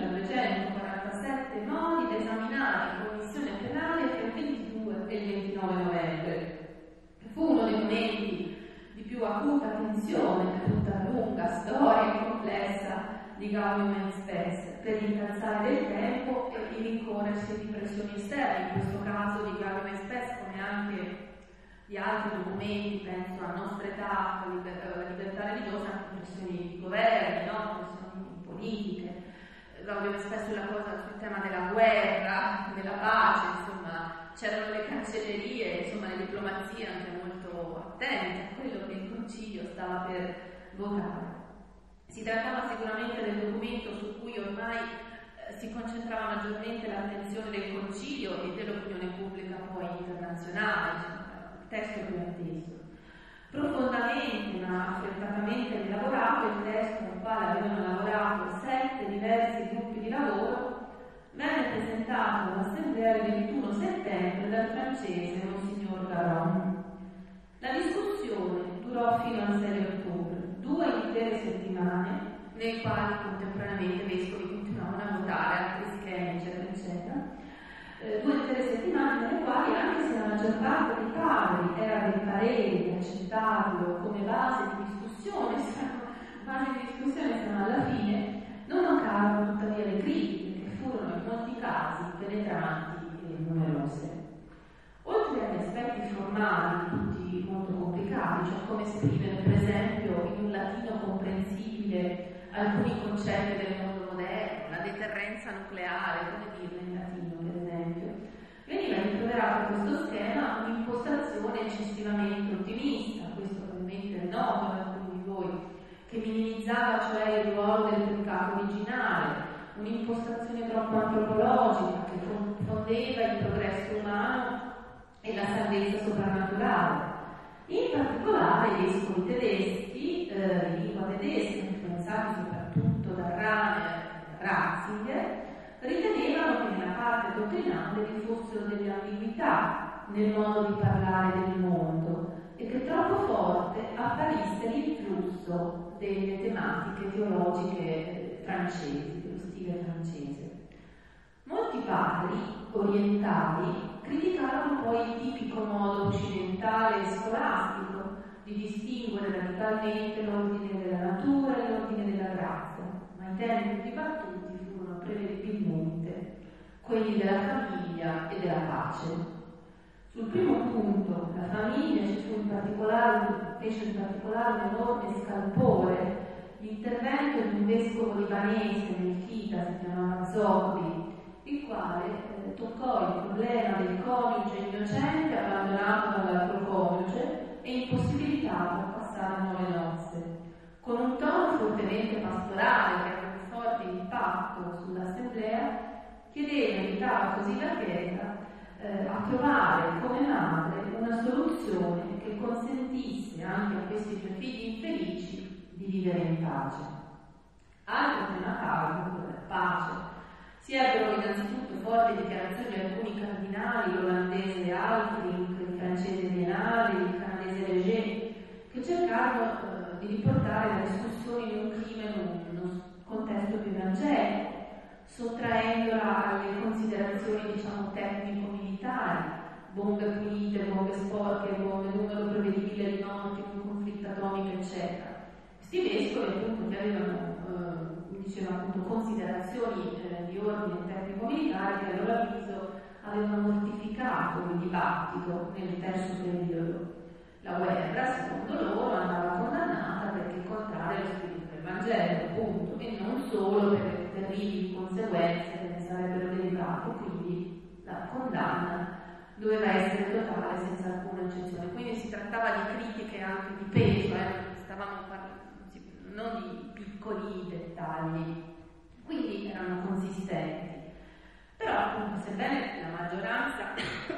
2247 modi da esaminare in commissione penale tra il 22 e il 29 novembre. Fu uno dei momenti di più acuta tensione per tutta la lunga storia complessa di Gaudium et Spes, per l'incalzare del tempo e il rincorrersi di pressioni esterne, in questo caso di Gaudium et Spes come anche di altri documenti, penso a Nostra Età, la libertà religiosa, anche pressioni di governi, no? Pressioni politiche. Gaudium et Spes sul tema della guerra, della pace, insomma, c'erano le cancellerie, insomma, le diplomazie anche molto attente a quello che il Concilio stava per votare. Si trattava sicuramente del documento su cui ormai si concentrava maggiormente l'attenzione del Concilio e dell'opinione pubblica poi internazionale, il testo più atteso. Profondamente ma affrettatamente elaborato, il testo al quale avevano lavorato 7 diversi gruppi di lavoro venne presentato all'Assemblea il 21 settembre dal francese Monsignor Garon. La discussione durò fino al 6 ottobre, 2 intere settimane, nelle quali contemporaneamente i vescovi continuavano a votare altri schemi, eccetera, eccetera. 2 intere settimane nelle quali, anche se la maggior parte dei padri era del parere di accettarlo come base di discussione fino alla fine, non mancarono tuttavia le critiche, che furono in molti casi penetranti e numerose. Oltre agli aspetti formali, tutti molto complicati, cioè come esprimere per esempio in un latino comprensibile alcuni concetti del mondo moderno, la deterrenza nucleare, come dirlo in latino per esempio, veniva rimproverato a questo schema un'impostazione eccessivamente ottimista, questo probabilmente è noto ad alcuni di voi, che minimizzava cioè il ruolo del peccato originale, un'impostazione troppo antropologica che confondeva il progresso umano e la salvezza soprannaturale. In particolare i vescovi tedeschi, di lingua tedesca, influenzati soprattutto da Ratzinger, ritenevano che nella parte dottrinale vi fossero delle ambiguità nel modo di parlare del mondo e che troppo forte apparisse l'influsso delle tematiche teologiche francesi, dello stile francese. Molti padri orientali criticarono poi il tipico modo occidentale e scolastico di distinguere radicalmente l'ordine della natura e l'ordine della grazia, ma i temi più dibattuti furono prevedibilmente quelli della famiglia e della pace. Sul primo punto, la famiglia, fece in particolare un enorme scalpore l'intervento di un vescovo libanese nel Chita, si chiamava Zogbi, il quale toccò il problema del coniuge innocente abbandonato dall'altro coniuge e impossibilitato a passare nuove nozze. Con un tono fortemente pastorale che aveva un forte impatto sull'assemblea, chiedeva e invitava così la Chiesa a trovare come madre una soluzione che consentisse anche a questi 2 figli infelici di vivere in pace. Altro tema caldo, la pace, Si ebbero innanzitutto forti dichiarazioni di alcuni cardinali, l'olandese Alfring, il francese Renali, il canadese Leger, che cercarono di riportare la discussione in un clima, in uno contesto più evangelico, sottraendola alle considerazioni, diciamo, tecnico-militari, bombe pulite, bombe sporche, bombe numero prevedibile di morti, un conflitto atomico, eccetera. Questi vescovi, appunto, che avevano diceva appunto considerazioni di ordine tecnico-militare, che a loro avviso avevano mortificato il dibattito nel terzo periodo. La guerra, secondo loro, andava condannata perché contraria allo spirito del Vangelo, appunto, e non solo per le terribili conseguenze che ne sarebbero derivate, quindi la condanna doveva essere totale senza alcuna eccezione. Quindi si trattava di critiche anche di peso, stavamo parlando non di piccoli dettagli, quindi erano consistenti. Però appunto, sebbene la maggioranza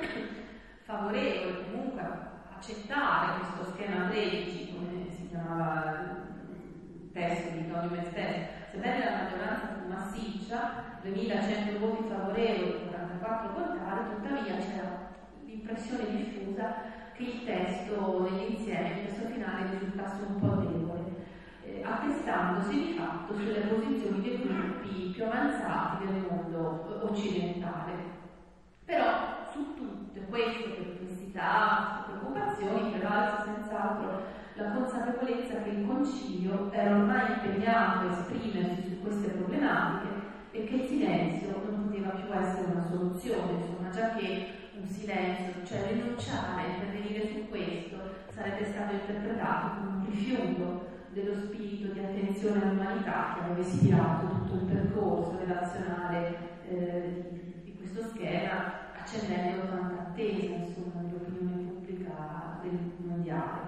favorevole comunque a accettare questo schema 13, come si chiamava il testo di Gaudium et Spes, sebbene la maggioranza fu massiccia, 2100 voti favorevoli, 44 contrari, tuttavia c'era l'impressione diffusa che il testo nell'insieme, il testo finale, risultasse un po' debole, attestandosi di fatto sulle posizioni dei gruppi più avanzati del mondo occidentale. Però su tutte queste perplessità, queste preoccupazioni, prevalse senz'altro la consapevolezza che il Concilio era ormai impegnato a esprimersi su queste problematiche e che il silenzio non poteva più essere una soluzione, insomma, già che un silenzio, cioè rinunciare a intervenire su questo, sarebbe stato interpretato come un rifiuto dello spirito di attenzione all'umanità che aveva ispirato tutto il percorso relazionale di questo schema, accendendo tanta attesa, insomma, nell'opinione pubblica mondiale.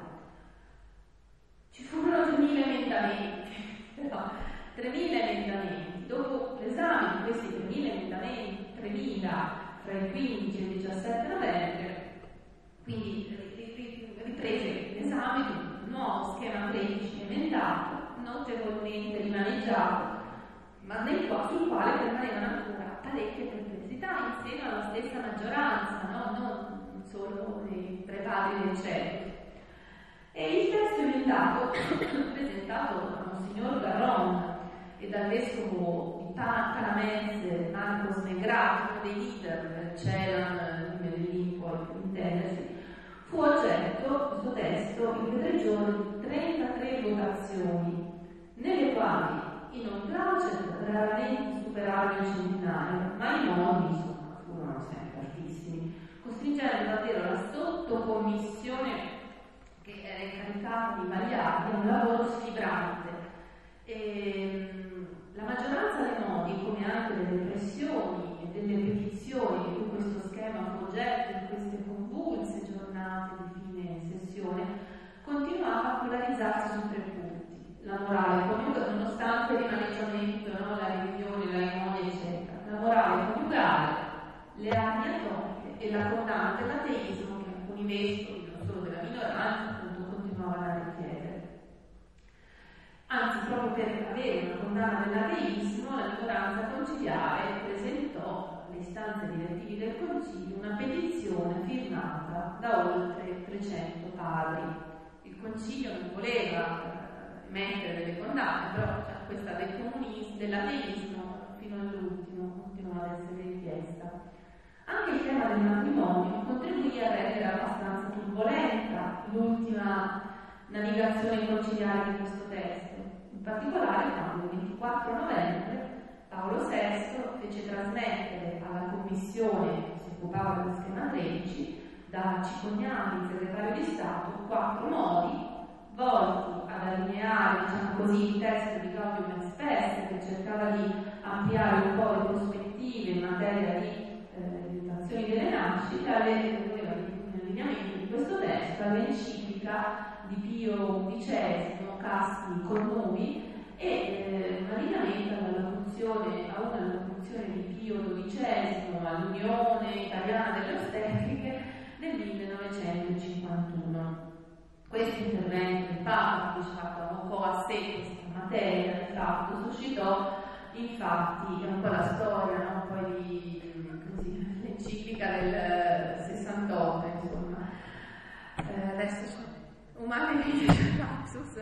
Ci furono 3.000 emendamenti, però 3.000 emendamenti. Dopo l'esame di questi 3.000 emendamenti, 3.000 fra il 15 e il 17 novembre, quindi riprese l'esame di un nuovo schema 13 emendato, notevolmente rimaneggiato, ma sul quale permanevano ancora parecchie perplessità insieme alla stessa maggioranza, no? Non solo dei tre padri del cielo. E il testo emendato, presentato da Monsignor Garron e dal vescovo di Panamense Marcos Negrato, uno dei leader del CELAN di Medellin, poi per intendersi, fu oggetto, questo testo, in 3 giorni di 33 votazioni, nelle quali i non placet raramente superarono il centinaio, ma i modi, insomma, furono sempre altissimi, costringendo davvero la sottocommissione che era incaricata di vagliarli a un lavoro sfibrante. La maggioranza dei modi, come anche delle pressioni e delle petizioni di cui questo schema fu oggetto in queste convulse giornate di fine sessione, continuava a polarizzarsi su 3 punti: la morale coniugale, nonostante il rimaneggiamento, no, la revisione, la memoria, eccetera, la morale coniugale, le armi atomiche e la condanna dell'ateismo, che alcuni vescovi, non solo della minoranza, appunto, continuavano a richiedere. Anzi, proprio per avere una condanna dell'ateismo, la minoranza conciliare presentò alle istanze direttive del Concilio una petizione firmata da oltre 300 padri. Il Concilio non voleva emettere delle condanne, però questa dell'ateismo fino all'ultimo continuò ad essere richiesta. Anche il tema del matrimonio contribuì a rendere abbastanza turbolenta l'ultima navigazione conciliare di questo testo, in particolare quando il 24 novembre Paolo VI fece trasmettere alla commissione che si occupava dello schema 13 da Cicognani, segretario di Stato, 4 modi volti ad allineare, diciamo così, il testo di Gaudium et Spes, che cercava di ampliare un po' le prospettive in materia di educazione delle nascite, all'allineamento di questo testo all'enciclica di Pio XI, Casti Connumi, e un allineamento a una locuzione di Pio XII all'Unione Italiana delle Ostetriche del 1951. Questo intervento del Papa, fatto un po' a sé questa materia, di fatto suscitò infatti è un po' la storia, no? Poi di l'enciclica del 68, insomma. Adesso umane vite, lapsus,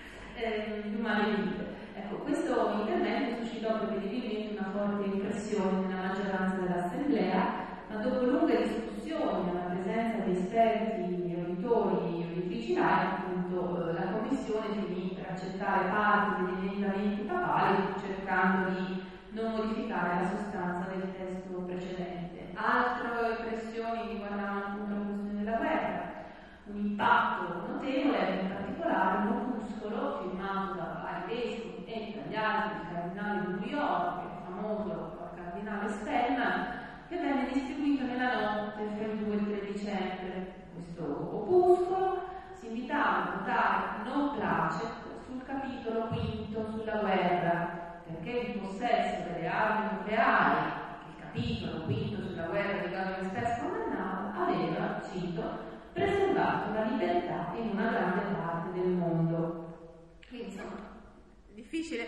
umane vite. Ecco, questo intervento suscitò prevedibilmente una forte impressione nella maggioranza dell'Assemblea, ma dopo lunghe discussioni alla presenza di esperti, auditori e auditrici RAI, appunto la Commissione finì per accettare parte degli emendamenti papali, cercando di non modificare la sostanza del testo precedente. Altre impressioni riguardavano appunto la questione della guerra. Un impatto notevole è in particolare un opuscolo firmato da vari vescovi e tra gli altri il cardinale di New York, il famoso cardinale Spellman, che venne distribuito nella notte fra il 2 e il 3 dicembre. Questo opuscolo si invitava a votare non placet sul capitolo quinto sulla guerra, perché il possesso delle armi nucleari, che il capitolo quinto sulla guerra di Gaudium et Spes condannava, aveva, cito, preservato la libertà in una grande parte del mondo. Quindi insomma, è difficile,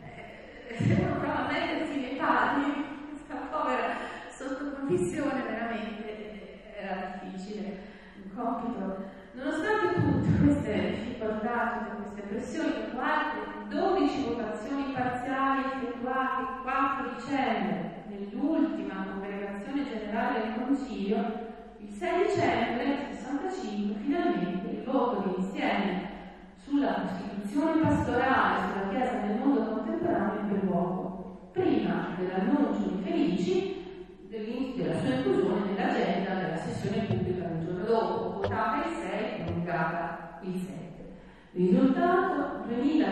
se uno prova a mettersi nei panni, questa povera sottocommissione veramente era difficile, un compito. Nonostante tutte queste difficoltà, tutte queste pressioni, dopo altre 12 votazioni parziali effettuate il 4 dicembre, nell'ultima congregazione generale del Concilio, il 6 dicembre del 65 finalmente il voto di insieme sulla Costituzione pastorale sulla Chiesa nel mondo contemporaneo ebbe luogo, prima dell'annuncio di Felici dell'inizio della sua inclusione nell'agenda della sessione pubblica del giorno dopo, votata il 6 e promulgata il 7. Risultato: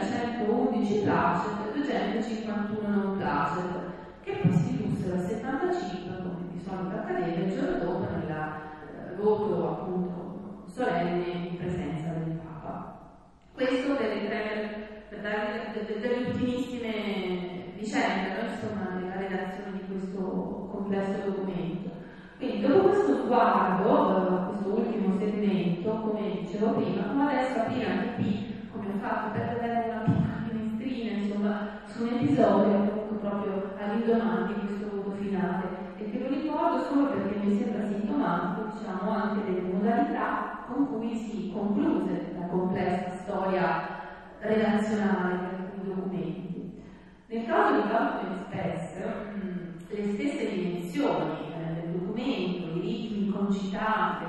2111 placet e 251 non placet, che poi si ridussero a 75, come di solito accadeva, il giorno dopo nel voto appunto solenne in presenza del Papa. Questo per dare delle ultimissime vicende, insomma, nella redazione di questo complesso documento. Quindi dopo questo sguardo, questo ultimo segmento, come dicevo prima, come adesso aprire anche qui, come ho fatto per vedere una piccola finestrina, insomma, su un episodio appunto proprio all'indomani di questo voto finale, e che lo ricordo solo perché mi sembra sintomatico, diciamo, anche delle modalità con cui si concluse la complessa storia relazionale di alcuni documenti. Nel caso di Gaudium et Spes, le stesse dimensioni del documento, i ritmi concitati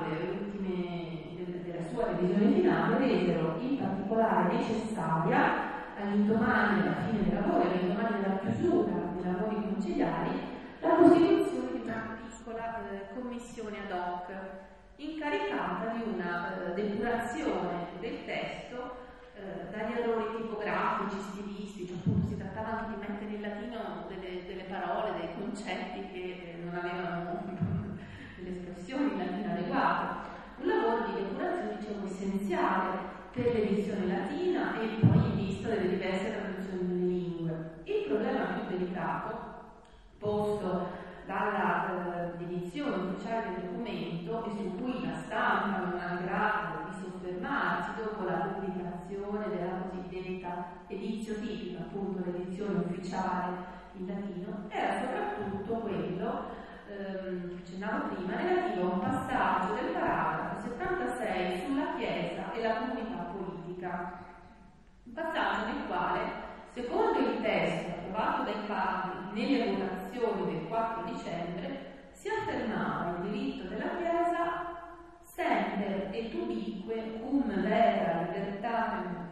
della sua revisione finale resero in particolare necessaria all'indomani della fine dei lavori, all'indomani della chiusura dei lavori conciliari, la costituzione di una piccola commissione ad hoc incaricata di una depurazione del testo dagli errori tipografici, stilistici. Appunto si trattava anche di mettere in latino delle parole, dei concetti che non avevano delle espressioni in latino adeguate. Un lavoro di depurazione, diciamo, essenziale per l'edizione latina e poi in vista delle diverse traduzioni delle lingue. Il problema più delicato posto dalla edizione ufficiale del documento, e su cui la stampa non ha grado di soffermarsi dopo la pubblicazione della cosiddetta edizio tipica, appunto l'edizione ufficiale in latino, era soprattutto quello che accennavo prima, relativo a un passaggio del paragrafo 76 sulla Chiesa e la comunità politica, un passaggio nel quale, secondo il testo approvato dai padri nelle votazioni del 4 dicembre, si affermava il diritto della Chiesa semper et ubique cum vera libertatem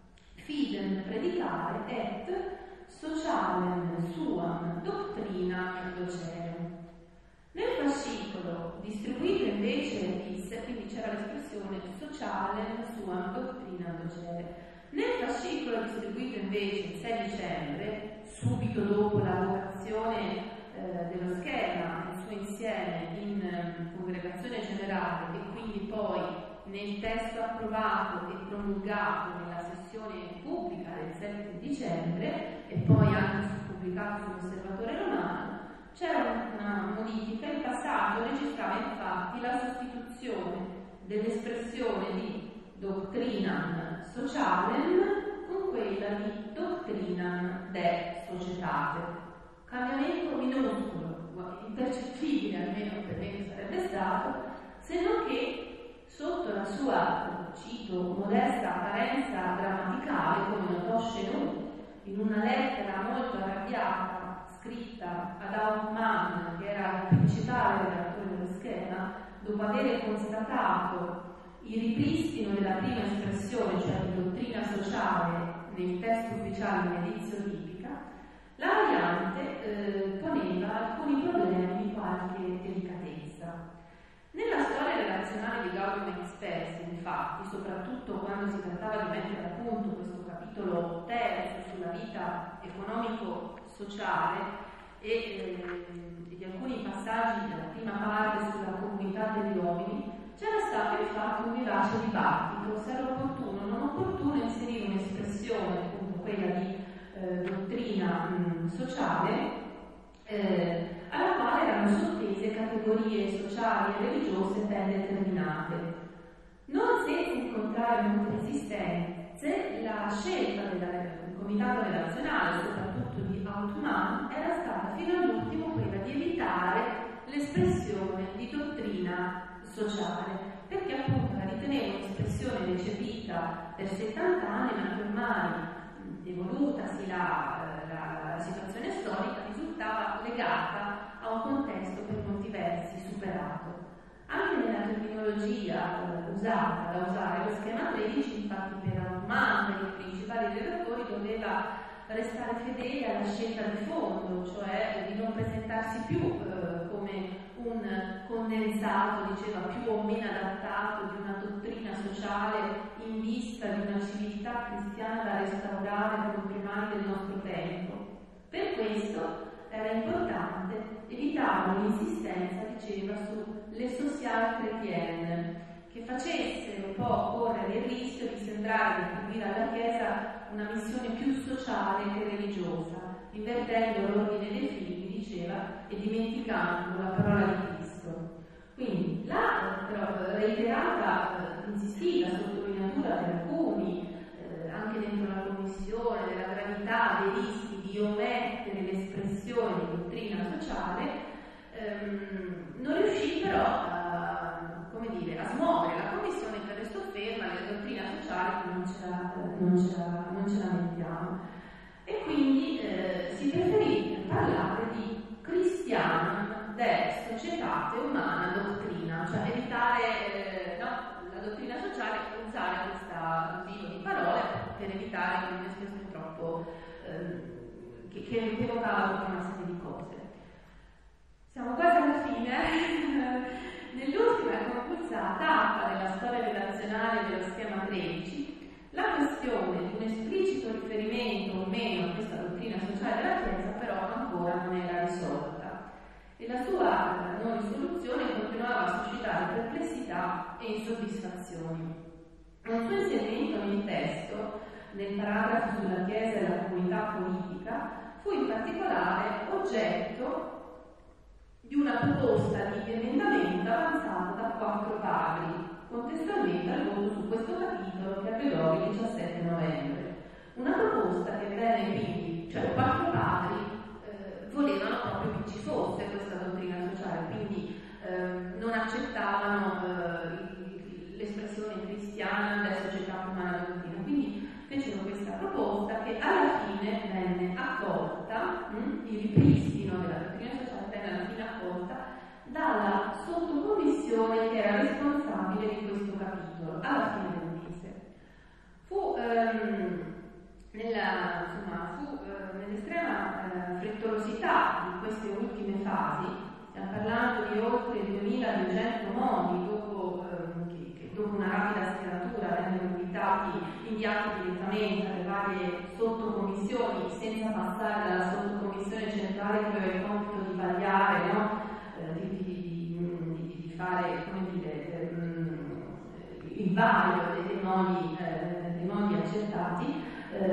fidem predicare et socialem suam doctrinam docere. Nel fascicolo distribuito invece quindi c'era l'espressione socialem suam doctrinam docere. Nel fascicolo distribuito invece il 6 dicembre, subito dopo la votazione dello schema nel suo insieme in congregazione generale e quindi poi nel testo approvato e promulgato nella sessione pubblica del 7 dicembre e poi anche pubblicato sull'Osservatore Romano, c'era una modifica. Il passaggio registrava infatti la sostituzione dell'espressione di doctrinam socialem con quella di doctrinam de societate. capito modesta apparenza grammaticale, come notò Chenou in una lettera molto arrabbiata scritta ad Hauptmann, che era il principale redattore dello schema, dopo aver constatato il ripristino della prima espressione, cioè di dottrina sociale, nel testo ufficiale in edizio tipica, la variante poneva alcuni problemi di qualche delicatezza. Nella storia relazionale di Gaudium et Spes, infatti, soprattutto quando si trattava di mettere a punto questo capitolo terzo sulla vita economico-sociale e di alcuni passaggi della prima parte sulla comunità degli uomini, c'era stato infatti un vivace dibattito se era opportuno o non opportuno inserire un'espressione, appunto quella di dottrina sociale, alla quale erano sottese categorie sociali e religiose ben determinate. Non senza incontrare molte resistenze, la scelta del Comitato Relazionale, soprattutto di Hauptmann, era stata fino all'ultimo quella di evitare l'espressione di dottrina sociale, perché appunto la riteneva un'espressione recepita per 70 anni, ma che ormai, evolutasi la situazione storica, risultava legata a un contesto per molti versi superato. Anche nella terminologia usata da usare lo schema 13, infatti per Hauptmann, per i principali redattori, doveva restare fedele alla scelta di fondo, cioè di non presentarsi più come un condensato, diceva, più o meno adattato di una dottrina sociale in vista di una civiltà cristiana da restaurare con i mani del nostro tempo. Per questo era importante evitare un'insistenza, diceva, sulle social chrétiennes, che facesse un po' correre il rischio di sembrare di attribuire alla Chiesa una missione più sociale che religiosa, invertendo l'ordine dei figli, diceva, e dimenticando la parola di Cristo. Quindi la reiterata, insistita sottolineatura di alcuni, anche dentro la commissione, della gravità dei rischi di omettere l'espressione di dottrina sociale, non riuscì però a smuovere la commissione, che resto ferma nella dottrina sociale, che non ce la mettiamo. E quindi si preferì parlare di Christianum de Societate Umana Dottrina, cioè evitare la dottrina sociale, usare questo giro di parole per evitare un'espressione troppo che evocava tutta una serie di cose. Siamo quasi alla fine. Nell'ultima e conclusa tappa della storia relazionale dello schema 13, la questione di un esplicito riferimento o meno a questa dottrina sociale della Chiesa però ancora non era risolta e la sua non risoluzione continuava a suscitare perplessità e insoddisfazioni. Un suo inserimento nel testo, nel paragrafo sulla Chiesa e la comunità politica, fu in particolare oggetto di una proposta di emendamento avanzata da 4 padri, contestualmente al voto su questo capitolo che avverrò il 17 novembre. Una proposta che venne quindi, cioè 4 padri volevano proprio che ci fosse questa dottrina sociale, quindi non accettavano l'espressione cristiana della società umana dottrina, quindi fecero questa proposta che alla fine venne accolta, il ripristino della dottrina sociale venne alla fine accolta dalla sottocommissione che era responsabile di questo capitolo alla fine del mese. Fu nell'estrema frettolosità di queste ultime fasi, stiamo parlando di oltre 2200 modi che dopo una rapida scalatura vennero inviati direttamente alle varie sottocommissioni senza passare dalla sottocommissione centrale che aveva il compito di vagliare, di fare, come dire, il vaglio dei modi accettati.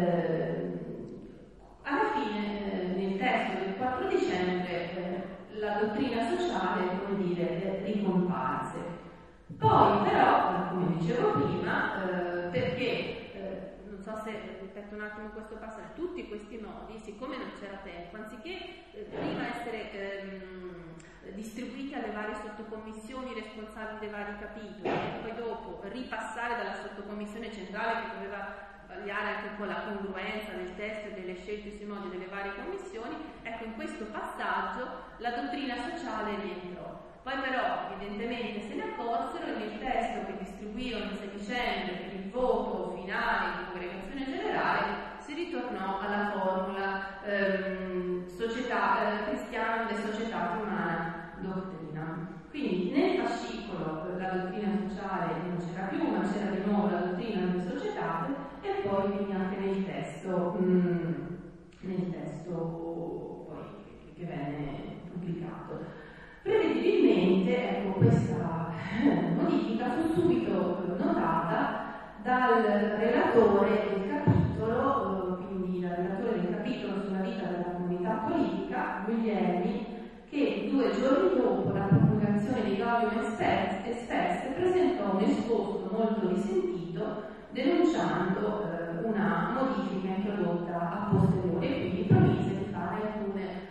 Alla fine, nel testo del 4 dicembre, la dottrina sociale, come dire, ricomparse. Poi però, come dicevo prima, perché non so se forse, ripeto un attimo questo passaggio, tutti questi modi, siccome non c'era tempo, anziché prima essere distribuiti alle varie sottocommissioni responsabili dei vari capitoli e poi dopo ripassare dalla sottocommissione centrale che doveva vagliare anche un po' la congruenza del testo e delle scelte sui modi delle varie commissioni, ecco, in questo passaggio la dottrina sociale rientrò. Poi però evidentemente se ne accorsero e nel testo che distribuirono il 6 dicembre per il voto finale di congregazione generale si ritornò alla formula società cristiana de società umana dottrina. Quindi nel fascicolo la dottrina sociale non c'era più, ma c'era di nuovo la dottrina de società e poi quindi anche nel testo poi che venne pubblicato. Prevedibilmente, ecco, questa modifica fu subito notata dal relatore del capitolo, quindi dal relatore del capitolo sulla vita della comunità politica, Guglielmi, che 2 giorni dopo la promulgazione dei Gaudium Spes presentò un esposto molto risentito denunciando una modifica introdotta a posteriori e quindi promise di fare alcune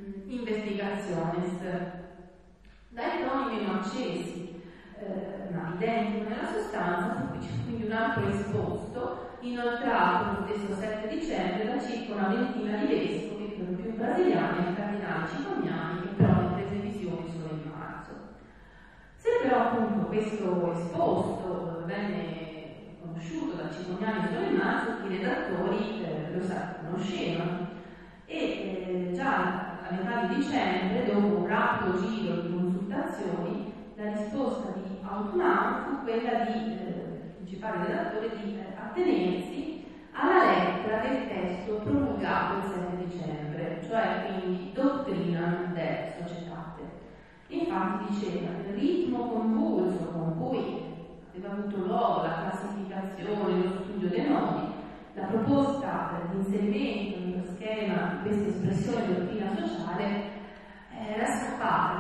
investigazioni dai toni meno accesi, ma identico nella sostanza, fu quindi un ampio esposto inoltrato lo stesso 7 dicembre da circa una ventina di vescovi, per lo più brasiliani e cardinali cicognani, che però ne prese visioni solo in marzo. Se però appunto questo esposto venne conosciuto da cicognani solo in marzo, i redattori lo conoscevano e già a metà di dicembre, dopo un rapido giro di consultazioni, la risposta di Hauptmann fu quella di principale redattore di attenersi alla lettera del testo promulgato il 7 dicembre, cioè quindi Doctrina de Societate. Infatti diceva il ritmo convulso con cui aveva avuto luogo la classificazione, lo studio dei nodi, la proposta di inserimento nello schema di questa espressione di dottrina sociale era scappata,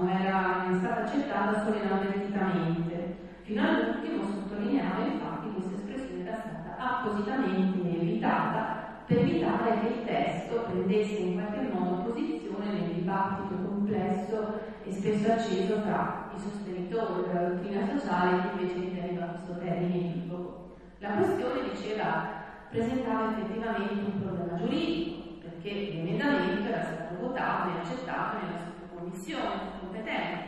era stata accettata solo inavvertitamente. Fino all'ultimo sottolineava infatti questa espressione era stata appositamente evitata per evitare che il testo prendesse in qualche modo posizione nel dibattito complesso e spesso acceso tra i sostenitori della dottrina sociale che invece intendeva questo termine equivoco. La questione, diceva, presentava effettivamente un problema giuridico, perché l'emendamento era stato votato e accettato nella sottocommissione competente,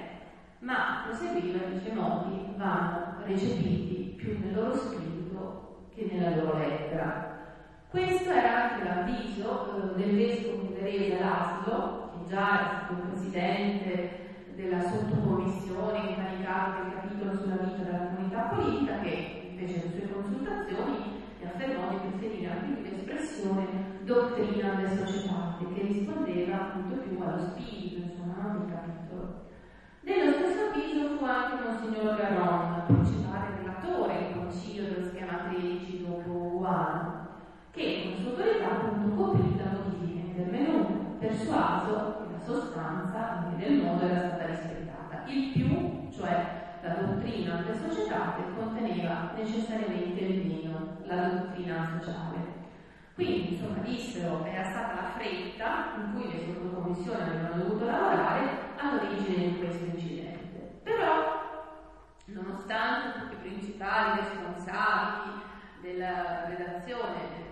ma proseguiva e dice: noti vanno recepiti più nel loro spirito che nella loro lettera. Questo era anche l'avviso del vescovo ungherese Laszlo, che già è stato il presidente della sottocommissione incaricato del capitolo sulla vita della comunità politica, che fece le sue consultazioni e affermò di preferire anche lui l'espressione dottrina del societate, che rispondeva appunto più allo spirito, del capitolo. Dello stesso avviso fu anche Monsignor Garon, principale relatore del concilio dello schema 13 dopo Wuhan, che con sua autorità appunto coprì la modifica intervenuta, persuaso che la sostanza anche nel modo era stata rispettata. Il più, cioè la dottrina delle società, conteneva necessariamente il meno, la dottrina sociale. Quindi, insomma, dissero, era stata la fretta in cui le sottocommissioni avevano dovuto lavorare all'origine di questo incidente. Però, nonostante tutti i principali responsabili della redazione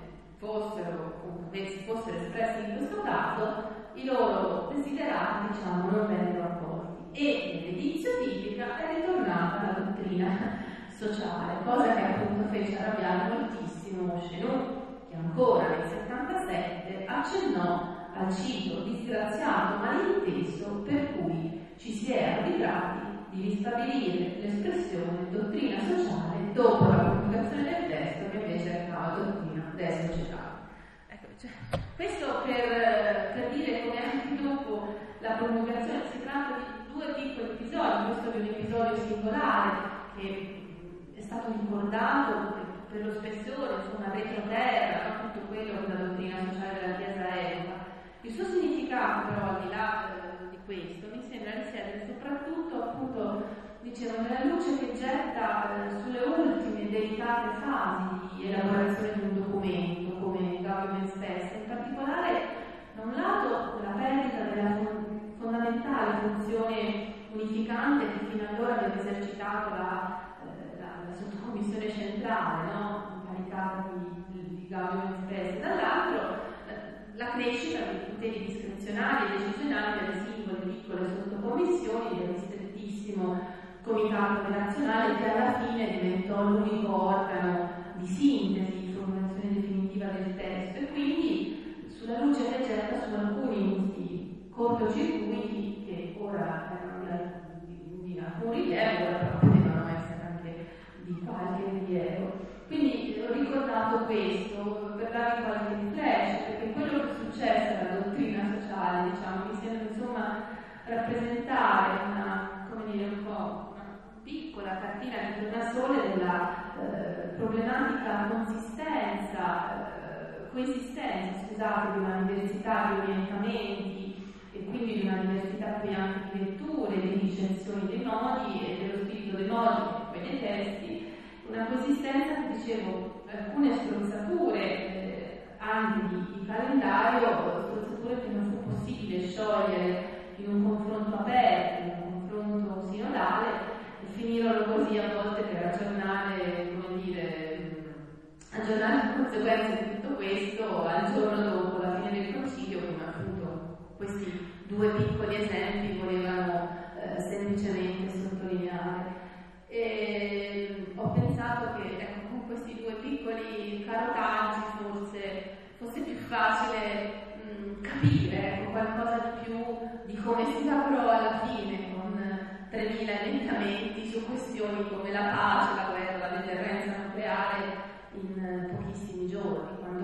si fossero espressi in questo caso, i loro desiderati, non vennero accolti. E nell'edizio tipica è ritornata la dottrina sociale, cosa che appunto fece arrabbiare moltissimo Chenou, che ancora nel 77 accennò al cito disgraziato malinteso per cui ci si è arbitrati di ristabilire l'espressione dottrina sociale dopo la pubblicazione del testo che invece recava dottrina della società. Ecco, questo per dire come anche dopo la promulgazione si tratta di 2 piccoli episodi. Questo è un episodio singolare che è stato ricordato per lo spessore, retroterra, tutto quello che la dottrina sociale della Chiesa evoca. Il suo significato però, al di là di questo, mi sembra risiedere soprattutto, appunto, dicevo, nella luce che getta sulle ultime delicate fasi di elaborazione di un documento. darvi qualche flash, perché quello che è successo alla dottrina sociale, diciamo, mi sembra insomma rappresentare una, come dire, un po' una piccola cartina di tornasole della problematica coesistenza, scusate, di una diversità di orientamenti e quindi di una diversità poi anche di letture, di ricezioni dei nodi e dello spirito dei nodi e poi dei testi, una coesistenza che dicevo, alcune strozzature anche di calendario, strozzature che non fu possibile sciogliere in un confronto aperto, in un confronto sinodale, e finirono così a volte per aggiornare, come dire, aggiornare le conseguenze di tutto questo al giorno dopo la fine del concilio, come appunto questi due piccoli esempi volevano semplicemente sottolineare. E ho pensato che ecco, con questi due piccoli carotaggi forse fosse più facile capire ecco, qualcosa di più di come si lavorò alla fine con 3.000 emendamenti su questioni come la pace, la guerra, la deterrenza nucleare in pochissimi giorni, quando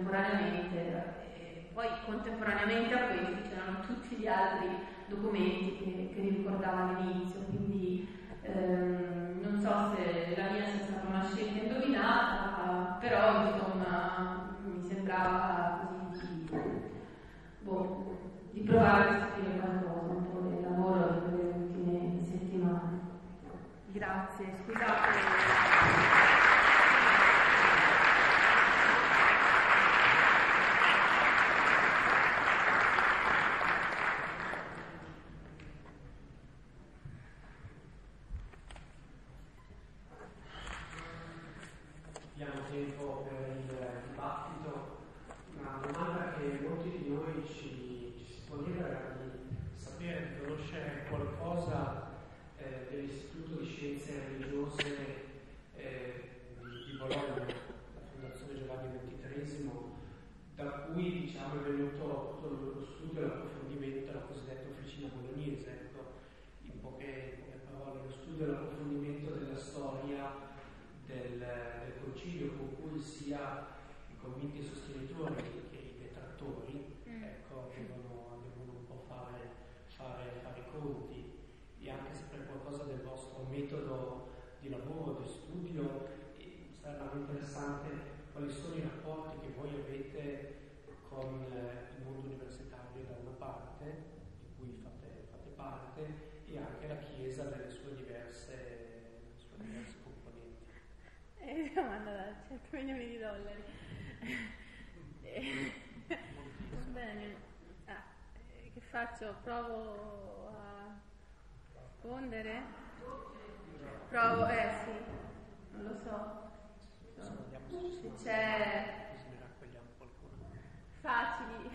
contemporaneamente a questi c'erano tutti gli altri documenti che ricordavo all'inizio, quindi non so se la mia sia stata una scelta indovinata, però insomma mi sembrava così di provare a scrivere qualcosa, un po' del lavoro di quelle ultime settimane. Grazie, scusate. Abbiamo tempo per il dibattito. Una domanda che molti di noi ci si poneva era di sapere, di conoscere qualcosa dell'Istituto di Scienze Religiose di Bologna, la Fondazione Giovanni XXIII, da cui diciamo, è venuto tutto lo studio e l'approfondimento della cosiddetta officina bolognese. Ecco, in poche parole, lo studio e l'approfondimento della storia del concilio, con cui sia i convinti sostenitori che i detrattori ecco, devono un po' fare i conti, e anche sapere qualcosa del vostro metodo di lavoro, di studio. E sarebbe interessante quali sono i rapporti che voi avete con il mondo universitario da una parte, di cui fate parte, e anche la Chiesa delle sue diverse componenti. Domanda da 100 milioni di dollari. Va bene. Che faccio? Provo a rispondere? Provo, sì, non lo so. Se c'è facili.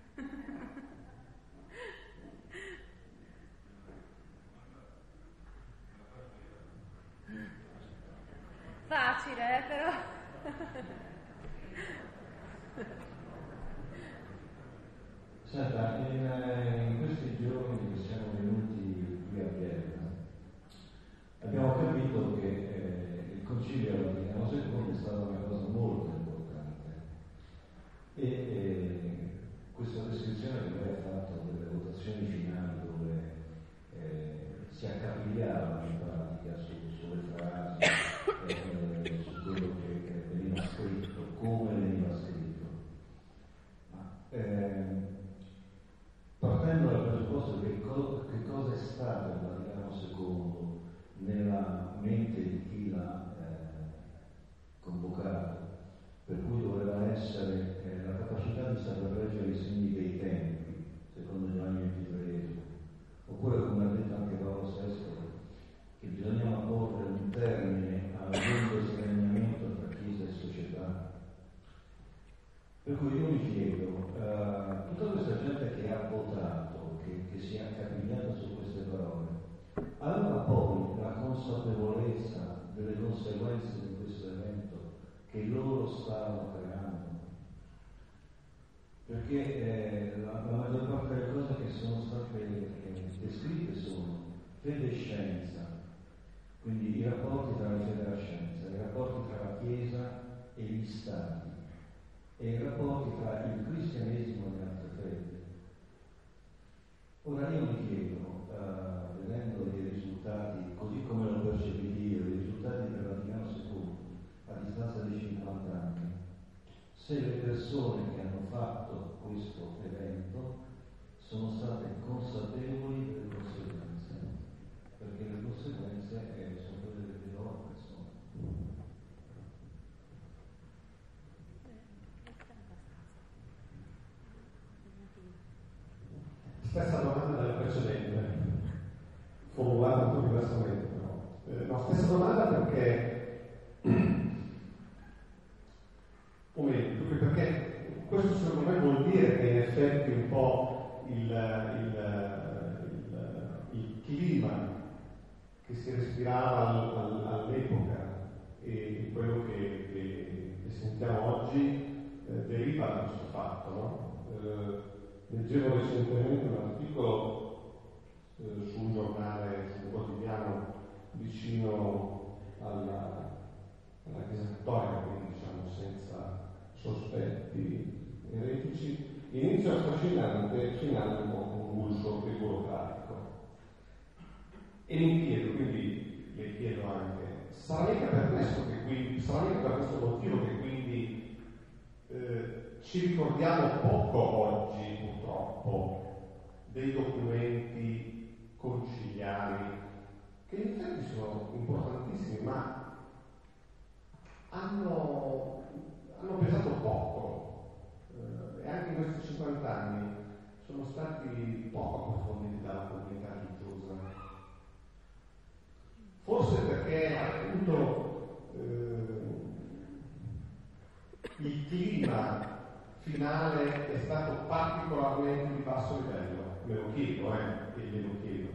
Facile, però. Senta, in questi giorni che siamo venuti qui a Vienna, abbiamo capito che il Concilio Vaticano II è stata una cosa molto importante, e questa descrizione che lei ha fatto delle votazioni finali, dove si accapigliava in pratica sulle frasi, su quello che veniva scritto, come veniva scritto. Partendo dal presupposto che cosa è stato il Vaticano II nella mente di chi l'ha convocato, per cui doveva essere la capacità di saper leggere i segni dei tempi, secondo Giovanni XXIII, oppure come ha detto anche Paolo VI, che bisognava porre un termine al lungo straniamento tra Chiesa e società. Per cui io mi chiedo, tutta questa gente che ha votato, che si è accapigliata su queste parole, aveva poi la consapevolezza delle conseguenze di questo evento che loro stavano creando? Perché la maggior parte delle cose che sono state descritte sono fede e scienza, quindi i rapporti tra la fede e la scienza, i rapporti tra la Chiesa e gli Stati, e persone che hanno fatto questo evento sono state consapevoli delle conseguenze, perché le conseguenze sono quelle delle loro persone. Stessa domanda della precedente, formulata un po' diversamente però. No, stessa domanda perché o meglio, perché questo secondo me vuol dire che in effetti un po' il clima che si respirava all'epoca e quello che sentiamo oggi deriva da questo fatto, no? Leggevo recentemente un articolo su un giornale, su un quotidiano vicino alla Chiesa Cattolica, quindi diciamo senza sospetti eretici, inizio affascinante, finale un po' convulso e burocratico. E mi chiedo, quindi le chiedo anche, sarà mica per questo motivo che quindi ci ricordiamo poco oggi, purtroppo, dei documenti conciliari, che in effetti sono importantissimi, ma hanno pesato poco, e anche in questi 50 anni sono stati poco approfonditi dalla comunità religiosa. Forse perché appunto il clima finale è stato particolarmente di basso livello, me lo chiedo, e glielo chiedo.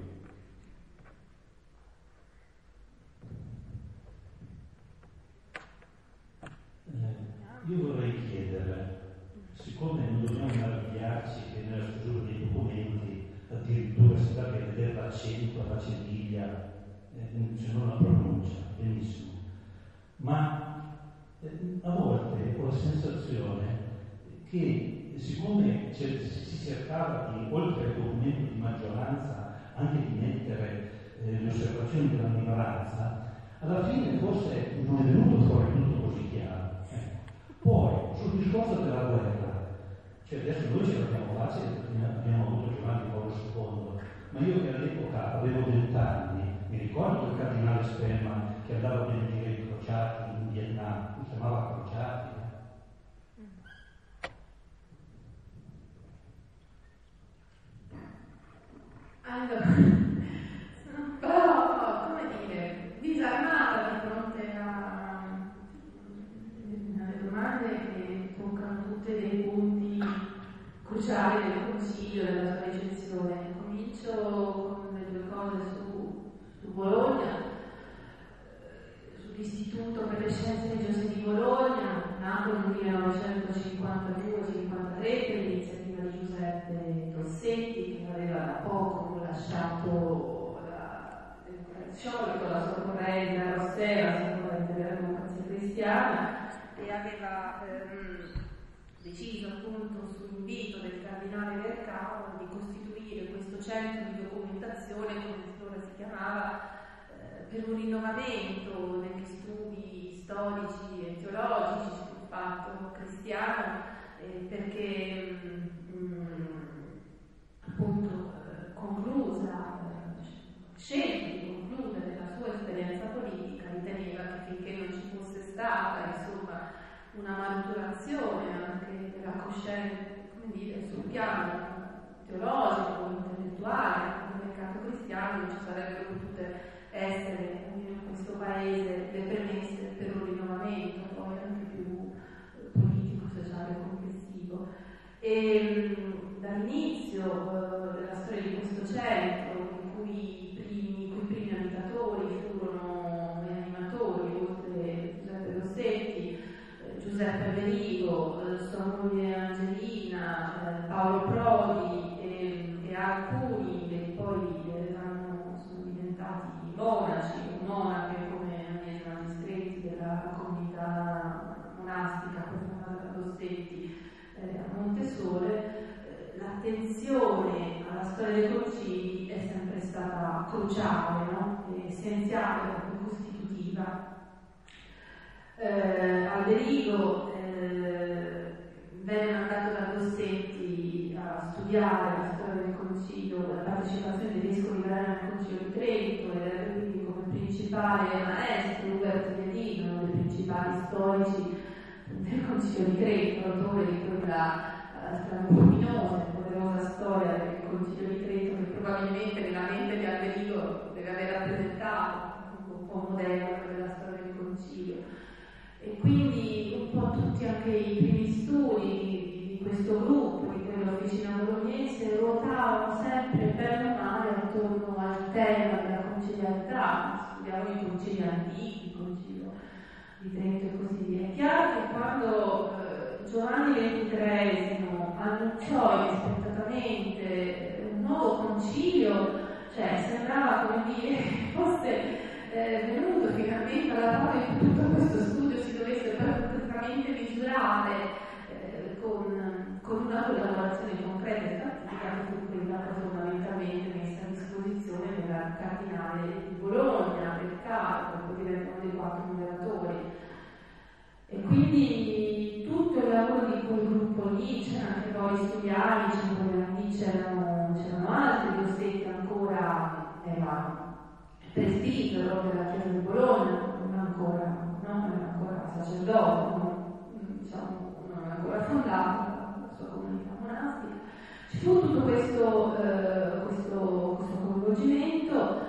Io vorrei chiedere, siccome non dobbiamo meravigliarci che nella stesura dei documenti addirittura si dà a vedere l'accento, la centiglia, se non la pronuncia, benissimo, ma a volte ho la sensazione che siccome si cercava di, oltre al documento di maggioranza, anche di mettere le osservazioni della minoranza, alla fine forse non è venuto fuori tutto così chiaro. Poi, sul discorso della guerra, cioè adesso noi ce l'abbiamo facile perché abbiamo avuto Giovanni Paolo II, ma io che all'epoca avevo 20 anni, mi ricordo il cardinale Sperma che andava a benedire i crociati in Vietnam, si chiamava crociati. Allora, però, come dire, disarmata di fronte alle domande che toccano tutti dei punti cruciali del Consiglio, della sua ricezione. Comincio con le due cose su Bologna, sull'Istituto per le Scienze Religiose di Bologna, nato nel 1952-53 per l'iniziativa di Giuseppe Rossetti, che aveva da poco lasciato sciolto la sua corrente austera, la sua corrente della Democrazia Cristiana, e aveva deciso appunto su invito del cardinale Vercao di costituire questo centro di documentazione, come allora si chiamava, per un rinnovamento negli studi storici e teologici sul fatto cristiano, perché appunto sceglie di concludere la sua esperienza politica, riteneva che finché non ci fosse stata insomma una maturazione anche della coscienza, come dire, sul piano teologico, intellettuale del mercato cristiano, non ci sarebbero potute essere in questo paese le premesse per un rinnovamento poi anche più politico, sociale e complessivo. E dall'inizio della storia di questo centro, in cui i primi abitatori furono gli animatori, oltre Giuseppe Rossetti, Giuseppe Verigo, sua moglie Angelina, Paolo Prodi e alcuni che poi sono diventati monache come Agnese Magistretti della comunità monastica profondata da Rossetti a Montesole. L'attenzione alla storia dei concili è sempre stata cruciale, no? Essenziale, costitutiva. Alberigo venne mandato da Dossetti a studiare la storia del concilio, la partecipazione dei vescovi italiani al concilio di Trento, ed era quindi come principale maestro Uberto Biadino, uno dei principali storici del concilio di Trento, autore di quella luminosa e poderosa storia del concilio di Trento, che probabilmente nella mente di Alberico deve aver rappresentato un po' modello della storia del concilio. E quindi un po' tutti anche i primi studi di questo gruppo, di quell'officina bolognese, ruotavano sempre bene o male attorno al tema della conciliarità. Studiamo i concili antichi, il concilio di Trento e così via. È chiaro che quando Giovanni XXIII annunciò inaspettatamente un nuovo concilio, cioè sembrava, come dire, che fosse venuto finalmente alla fase in cui tutto questo studio si dovesse praticamente misurare con una collaborazione concreta e pratica, che fu quella fondamentalmente messa a disposizione della cardinale di Bologna, del Carlo, poi diventa uno dei 4 moderatori. E quindi tutto il lavoro di quel gruppo lì, c'era anche poi Studiani, c'erano altri Dossetti ancora, era presbitero della Chiesa di Bologna, non era ancora sacerdote, non era ancora fondato la sua comunità monastica. Ci fu tutto questo coinvolgimento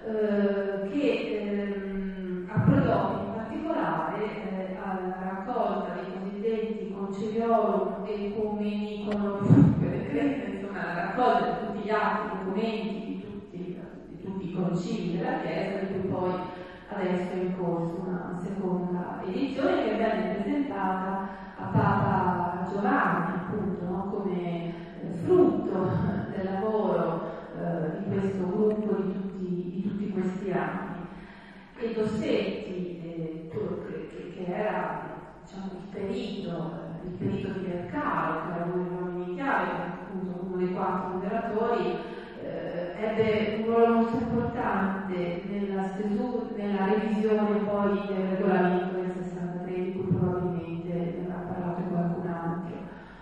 che approdò in particolare alla raccolta dei cosiddetti conciliorum ecumenicum decreti, insomma la raccolta di tutti gli atti documenti di tutti i concili della Chiesa, di cui poi adesso è in corso una seconda edizione che venne presentata a Papa Giovanni, appunto, no? Come frutto del lavoro di questo gruppo di tutti questi anni. E Dossetti, che era, diciamo, il perito di Mercalli, che era uno dei uomini chiave, appunto uno dei 4 moderatori, ebbe un ruolo molto importante nella revisione poi del regolamento del 63, di cui probabilmente ne avrà parlato qualcun altro.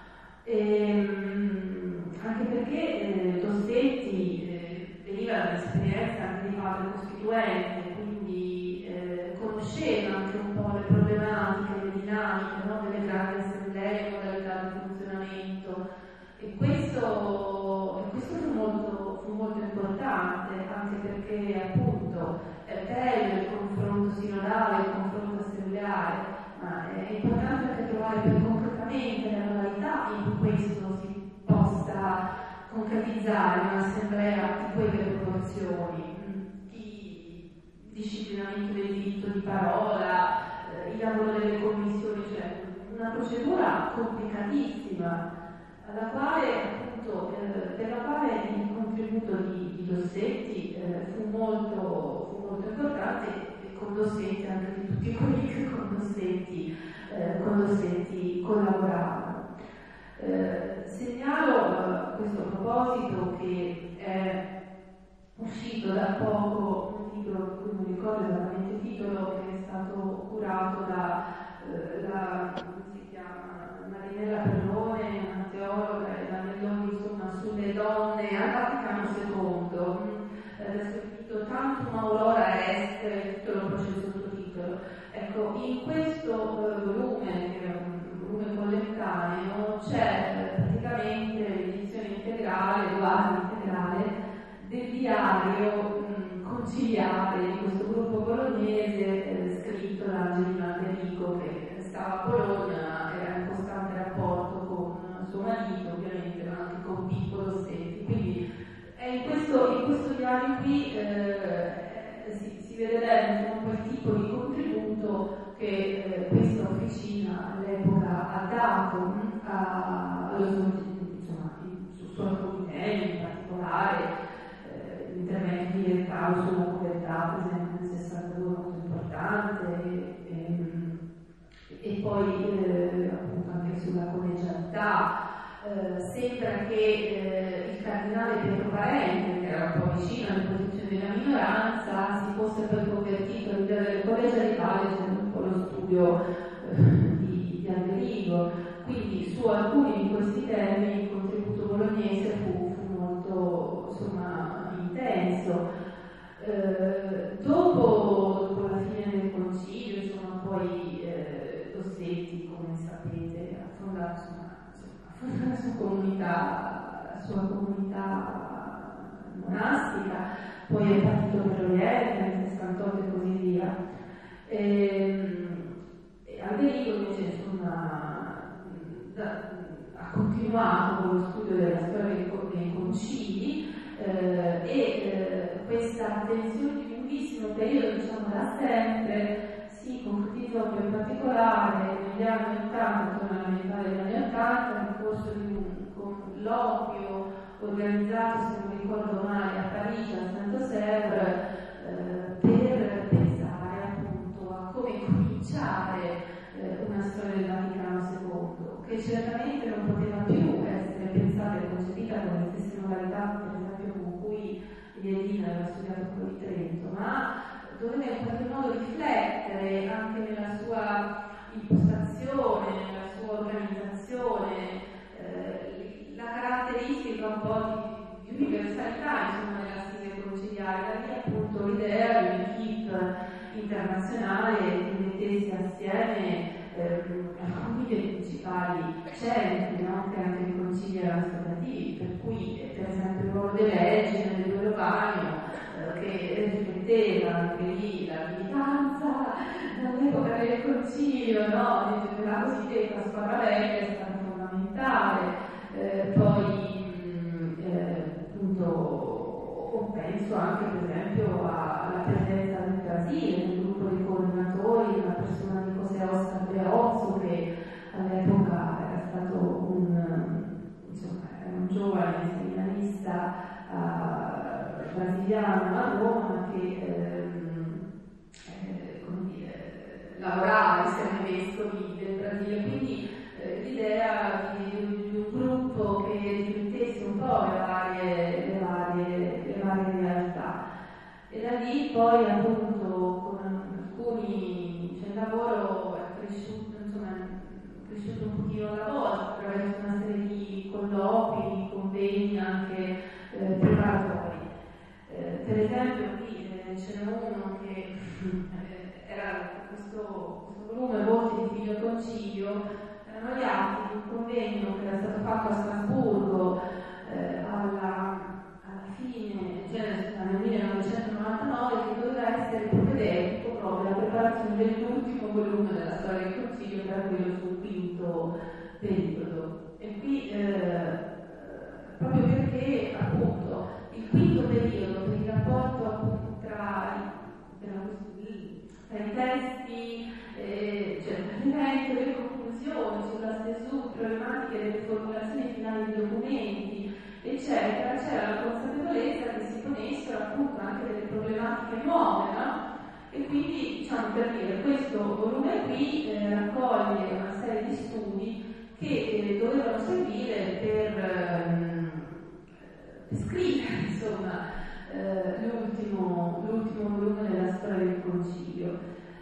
Anche perché Dossetti veniva dall'esperienza anche di padre costituente, quindi conosceva anche un po' le problematiche, le dinamiche, no? Delle grandi assemblee, modalità di funzionamento, e questo fu molto importante, anche perché appunto è bello il confronto sinodale, il confronto assembleare, ma è importante anche trovare poi concretamente le modalità in cui questo si possa concretizzare in un'assemblea di quelle proporzioni, il disciplinamento del diritto di parola, il lavoro delle commissioni, cioè una procedura complicatissima, alla quale, appunto, per la quale il contributo di Dossetti fu molto importante, e con Dossetti anche di tutti quelli che con Dossetti collaboravano. Segnalo a questo proposito che è uscito da poco un libro, di cui non ricordo esattamente il titolo, che è stato curato da come si chiama, Marinella Perrone, una teologa, e da Melloni, insomma, sulle donne al Vaticano II. Adesso il titolo Tantum Aurora Est, il titolo poi c'è il sottotitolo. Ecco, in questo volume, che è un volume collettaneo, c'è praticamente l'edizione integrale, quasi integrale, del diario conciliare di questo gruppo bolognese, scritto da Angelina Alberico, che stava a Bologna, era in costante rapporto con suo marito, ovviamente, ma anche con Pippo Dossetti. Quindi in questo diario qui si vede bene un po' il tipo di contributo che questa officina all'epoca ha dato su alcuni temi, in particolare l'intervento di Mercalli sulla povertà, per esempio nel 62, molto importante, e poi appunto anche sulla collegialità. Sembra che il cardinale Pietro Parente, che era un po' vicino alle posizioni della minoranza, si fosse poi convertito all'idea delle collegialità leggendo un po' lo studio di Alberico. Quindi su su alcuni di questi temi il contributo bolognese fu molto, insomma, intenso. Dopo la fine del concilio, insomma, poi Dossetti, come sapete, ha fondato la sua comunità monastica, poi è partito per l'Oriente nel 68 e così via. Alberico invece, insomma, ha continuato con lo studio della storia dei concili e questa tensione di lunghissimo periodo, diciamo da sempre, si concretizzò in particolare negli anni 80, intorno alla metà degli anni 80, nel corso di un colloquio organizzato, se non ricordo male, a Parigi, a Saint-Sever, per pensare appunto a come cominciare una storia del Vaticano II, che certamente non poteva più essere pensata e concepita con le stesse modalità, per esempio, con cui Liedina aveva studiato quello di Trento, ma doveva in qualche modo riflettere anche nella sua impostazione, nella sua organizzazione, la caratteristica un po' di universalità, insomma, della stile conciliare, da lì appunto l'idea di un'equipe internazionale che mettesse assieme alcuni dei principali centri, no? Che anche i concili erano stati, per cui per esempio il ruolo delle leggi nel Duomo Urbano, che rifletteva anche lì la militanza dall'epoca del concilio, no? La cosiddetta squadra vecchia è stata fondamentale. Poi appunto penso anche per esempio alla presenza del Brasile nel gruppo dei coordinatori, una persona di José Oscar Beozzo, che all'epoca era stato un giovane seminarista brasiliano a Roma che come dire, lavorava insieme ai vescovi del Brasile, quindi l'idea di un gruppo che riflettesse un po' le varie realtà. E da lì poi appunto con alcuni, cioè il lavoro è cresciuto un pochino alla volta attraverso una serie di colloqui, convegni anche preparatori. Per esempio qui ce n'è uno che era questo volume Voci di Figlio Concilio, erano gli atti di un convegno che era stato fatto a Strasburgo alla fine, nel 1999, che doveva essere propedeutico proprio alla preparazione dell'ultimo volume della storia del Concilio, che era quello sul quinto periodo. E qui proprio perché appunto il quinto periodo, per il rapporto appunto tra i testi, cioè l'evento e le conclusioni sulla stesura, problematiche delle formulazioni finali dei documenti, eccetera, c'era la consapevolezza che si ponessero appunto anche delle problematiche nuove, no? E quindi, diciamo, per dire, questo volume qui raccoglie una serie di studi che dovevano servire per scrivere, insomma, l'ultimo volume della storia del Concilio.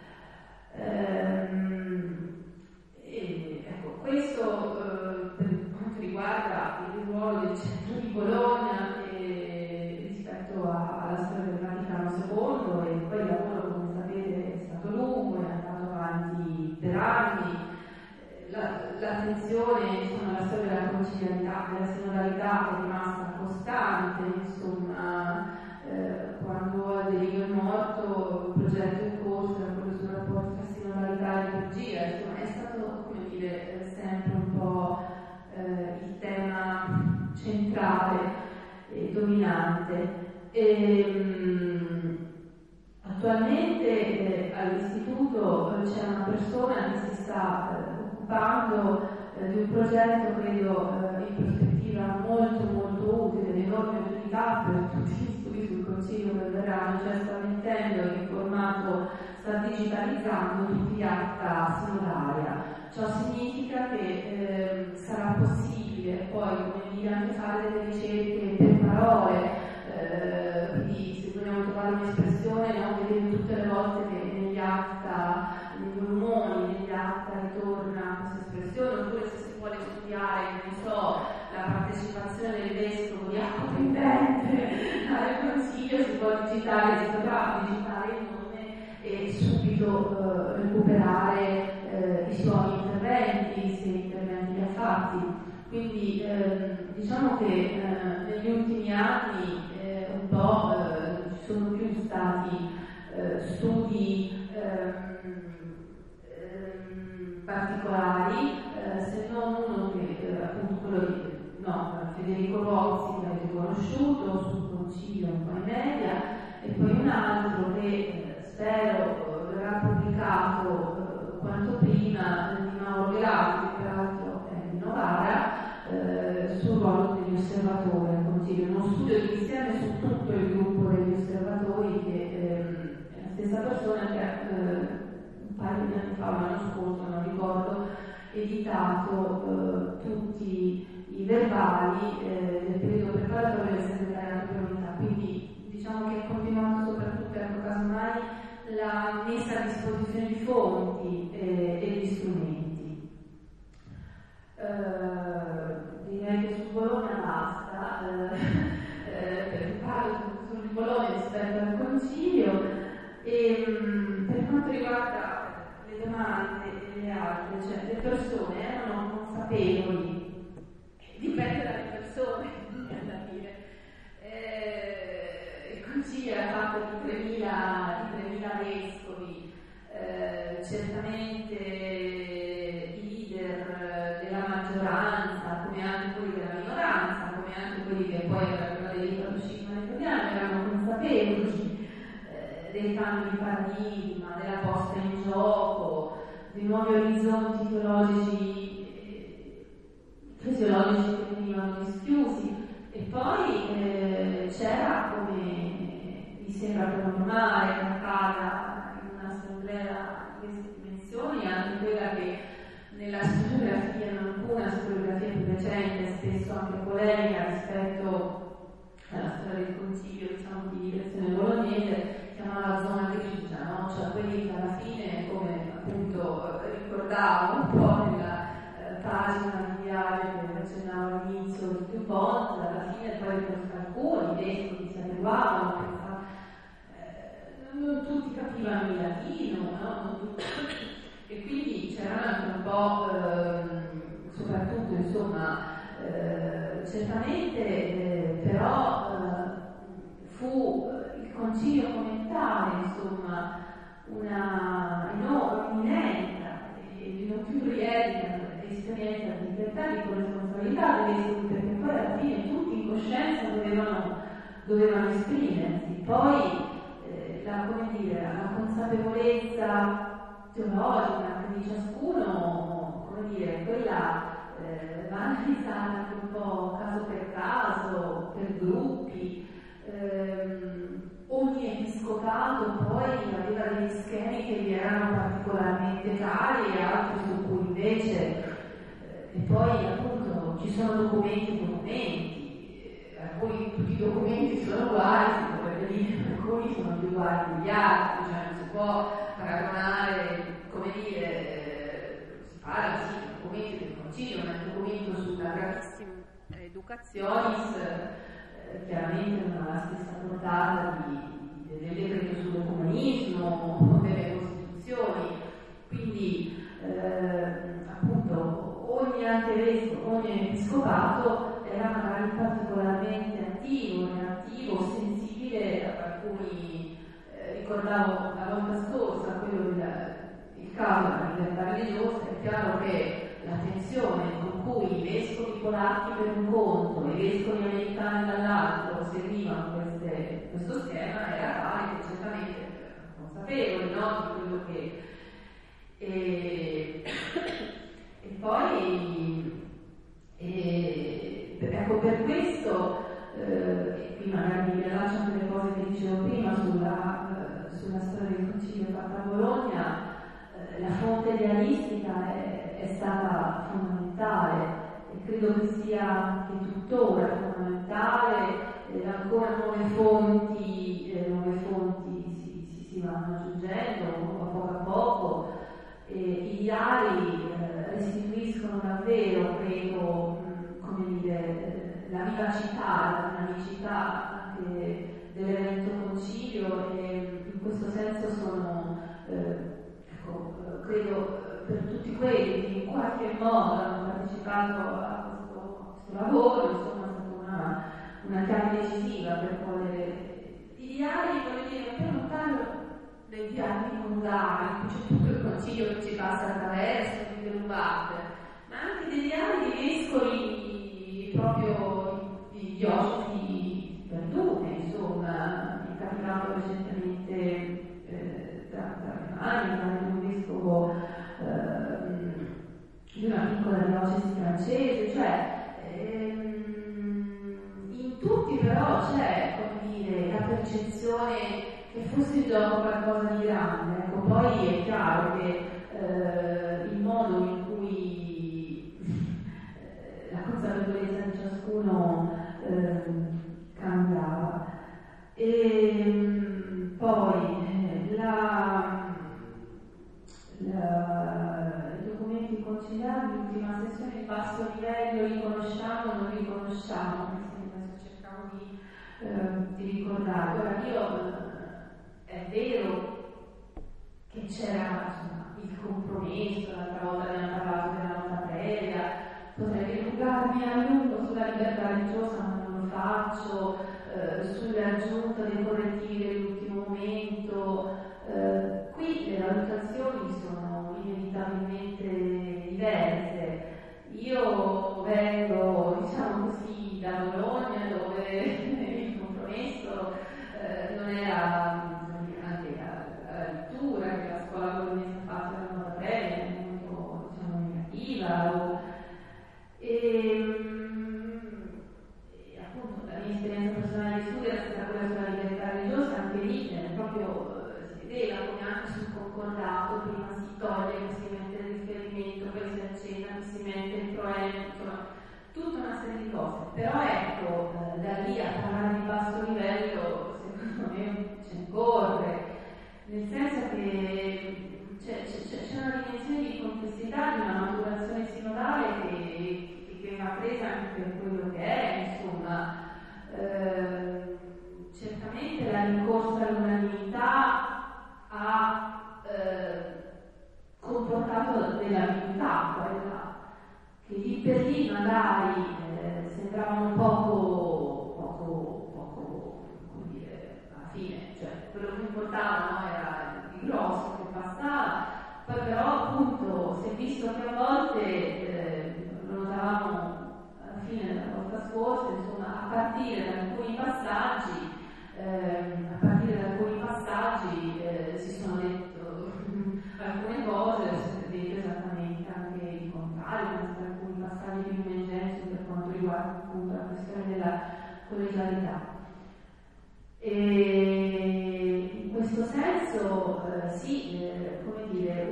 Ecco, questo per quanto riguarda il ruolo del centro di Bologna rispetto alla storia del Vaticano II, e poi il lavoro, come sapete, è stato lungo, è andato avanti per anni. L'attenzione, insomma, alla storia della conciliarità, della sinodalità è rimasta costante, insomma, quando Alberico è morto, il progetto in corso era quello sul rapporto tra sinodalità e liturgia, insomma, è stato, come dire, sempre un po' il tema centrale e dominante. Attualmente all'istituto c'è una persona che si sta occupando di un progetto, credo, in prospettiva molto molto utile, di enorme utilità per tutti gli studi sul Concilio che verranno, cioè sta mettendo in formato, sta digitalizzando tutti gli atti sinodali. Ciò significa che sarà possibile poi, come dire, anche fare delle ricerche per parole, quindi se vogliamo trovare un'espressione, no, vedere tutte le volte che negli acta, nei volumoni, negli acta ritorna questa espressione, oppure se si vuole studiare non so, la partecipazione del vescovo di atto pendente al consiglio, si può digitare, si potrà digitare il nome e subito recuperare i suoi interventi, se interventi li ha fatti. Quindi diciamo che negli ultimi anni un po' ci sono più stati studi particolari, se non uno che appunto quello di Federico Rossi, che avete conosciuto, sul concilio un po' in media, e poi un altro che spero verrà pubblicato quanto prima, di Mauro Gelati, che peraltro è di Novara, sul ruolo degli osservatori al Concilio, uno studio di insieme su tutto il gruppo degli osservatori, che è la stessa persona che un paio di anni fa, l'anno scorso, non ricordo, editato tutti i verbali del periodo preparatorio del segretariato per l'unità. Quindi diciamo che è continuato soprattutto, ecco, casomai, la messa a disposizione di fonti e di strumenti. Direi che su Bologna basta, parlo su Bologna rispetto al Concilio, e per quanto riguarda le domande e le altre, cioè le persone erano consapevoli, dipende dalle persone, da dire. Il Concilio era fatto di 3.000 vescovi, certamente i leader della maggioranza, come anche quelli della minoranza, come anche quelli che poi avevano aderito allo scisma italiano, erano consapevoli dei cambi di paradigma, della posta in gioco, dei nuovi orizzonti teologici fisiologici che venivano dischiusi. E poi c'era, come mi sembra più normale che accada in un'assemblea di queste dimensioni, anche quella che nella storiografia, non una storiografia più recente, spesso anche polemica rispetto alla storia del Concilio, diciamo, di direzione bolognese, chiamava zona grigia, no? Cioè quelli che alla fine, come appunto ricordavo un po' nella pagina di Viale che accennavo all'inizio di DuPont, alla fine poi per alcuni vescovi si adeguavano, non tutti capivano il latino, no? Non tutti. E quindi c'era anche un po', soprattutto insomma, certamente però fu il concilio commentare, insomma, una imminenza e di non più riedica esperienza di libertà, di corresponsabilità dei vescovi, perché poi alla fine tutti in coscienza dovevano esprimersi. Poi la consapevolezza teologica di ciascuno, quella va analizzata anche un po' caso per caso, per gruppi. Ogni episcopato poi aveva degli schemi che gli erano particolarmente cari e altri su cui invece, e poi appunto ci sono documenti, alcuni tutti i documenti sono uguali, alcuni sono più uguali degli altri, cioè non si può paragonare, come dire, si parla sì di documenti del Concilio, ma il documento sulla gravissima educationis chiaramente non ha la stessa portata del decreto sull'ecumenismo o delle costituzioni, quindi appunto ogni arcivescovo, ogni episcopato era magari particolarmente attivo, reattivo, sensibile a alcuni, ricordavo la volta scorsa quello il caso della libertà religiosa. È chiaro che la tensione con cui i vescovi polacchi per un conto e i vescovi americani dall'altro seguivano questo schema era tale che certamente consapevoli, no, di quello che e poi ecco, per questo e qui magari mi rilascio anche le cose che dicevo prima sulla storia del Concilio fatta a Bologna. La fonte diaristica è stata fondamentale e credo che sia anche tuttora fondamentale. Ancora nuove fonti si vanno aggiungendo poco a poco. I diari restituiscono davvero, credo, qualche modo hanno partecipato a questo lavoro, insomma è stata una chiave decisiva per cogliere i diari, voglio dire, per non parlo dei diari mondani, c'è tutto il concilio che ci passa attraverso, di Velubate, ma anche dei diari di vescovi proprio di diocesi perdute, insomma, mi è capitato recentemente da Germania, di un vescovo di una piccola diocesi francese, cioè in tutti però c'è, come dire, la percezione che fosse in gioco qualcosa di grande. Ecco, poi è chiaro che il modo in cui la consapevolezza di ciascuno cambiava. E poi i documenti conciliari, l'ultima sessione, il basso livello, li conosciamo o non li conosciamo, adesso cercavo di ricordare. Ora è vero che c'era il compromesso, l'altra volta abbiamo parlato della nota previa, potrei dilungarmi a lungo sulla libertà religiosa, ma non lo faccio, sull'aggiunta dei correttivi dell'ultimo momento. Qui le valutazioni sono inevitabilmente diverse. Io vengo, diciamo così, da Bologna, dove il compromesso non era anche la lettura che la scuola bolognese ha fatto la nota previa, molto, diciamo, negativa. E appunto la mia esperienza personale di studio era stata quella sulla libertà religiosa, anche lì proprio si vedeva come anche sul concordato prima si toglie, poi si mette il riferimento, poi si accena, poi si mette il proemio, insomma tutta una serie di cose. Però ecco, da lì a parlare di basso livello secondo me ce ne corre, nel senso che c'è una dimensione di complessità, di una maturazione sinodale che va presa anche per quello che è, insomma. Certamente la rincorsa all'unanimità ha comportato dell'ambiguità, quella che lì per lì magari sembravano poco, come dire, alla fine, cioè quello che importava, no, era il grosso che passava, poi però appunto si è visto che a volte lo notavamo alla fine della volta scorsa, insomma, a partire da alcuni passaggi si sono detto alcune cose, si è detto esattamente anche il contrario, alcuni passaggi di emergenza per quanto riguarda appunto la questione della collegialità. E in questo senso come dire,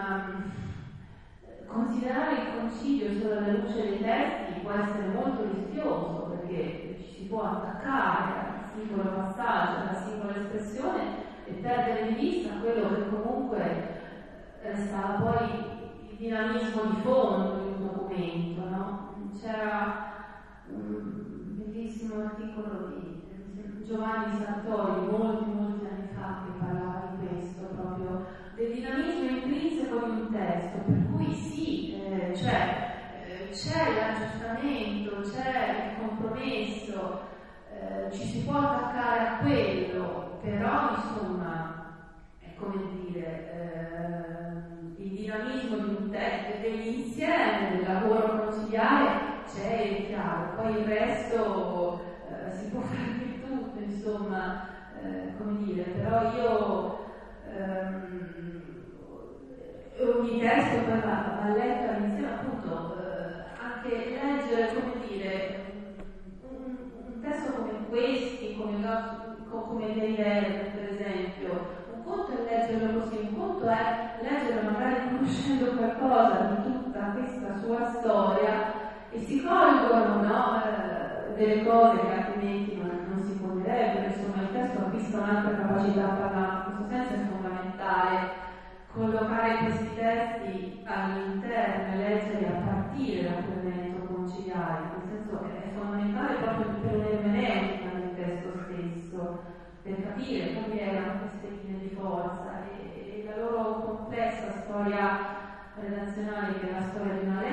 considerare il concilio solo alla luce dei testi può essere molto rischioso, perché ci si può attaccare al singolo passaggio, alla singola espressione e perdere di vista quello che comunque restava poi il dinamismo di fondo di un documento, no? C'era un bellissimo articolo di Giovanni Sartori molti anni fa che parlava di questo, proprio del dinamismo intrinseco di un testo, per cui sì, c'è l'aggiustamento, c'è il compromesso, ci si può attaccare a quello, però insomma è come dire, il dinamismo di un testo, dell'insieme del lavoro conciliare c'è, è chiaro, poi il resto si può fare di tutto, insomma, come dire, però io ogni testo poi va letto all'insieme, appunto, anche leggere, come dire, un testo come questi, come dei verbi, per esempio, un conto è leggerlo così, un conto è leggerlo magari conoscendo qualcosa di tutta questa sua storia e si colgono, no, delle cose che altrimenti non si può direbbero. Insomma, il testo acquista un'altra capacità parlata, in questo senso è fondamentale collocare questi testi all'interno e leggerli a partire da quell'evento conciliare, nel senso che è fondamentale proprio per l'ermeneutica del testo stesso, per capire come erano queste linee di forza e la loro complessa storia relazionale, che è la storia di una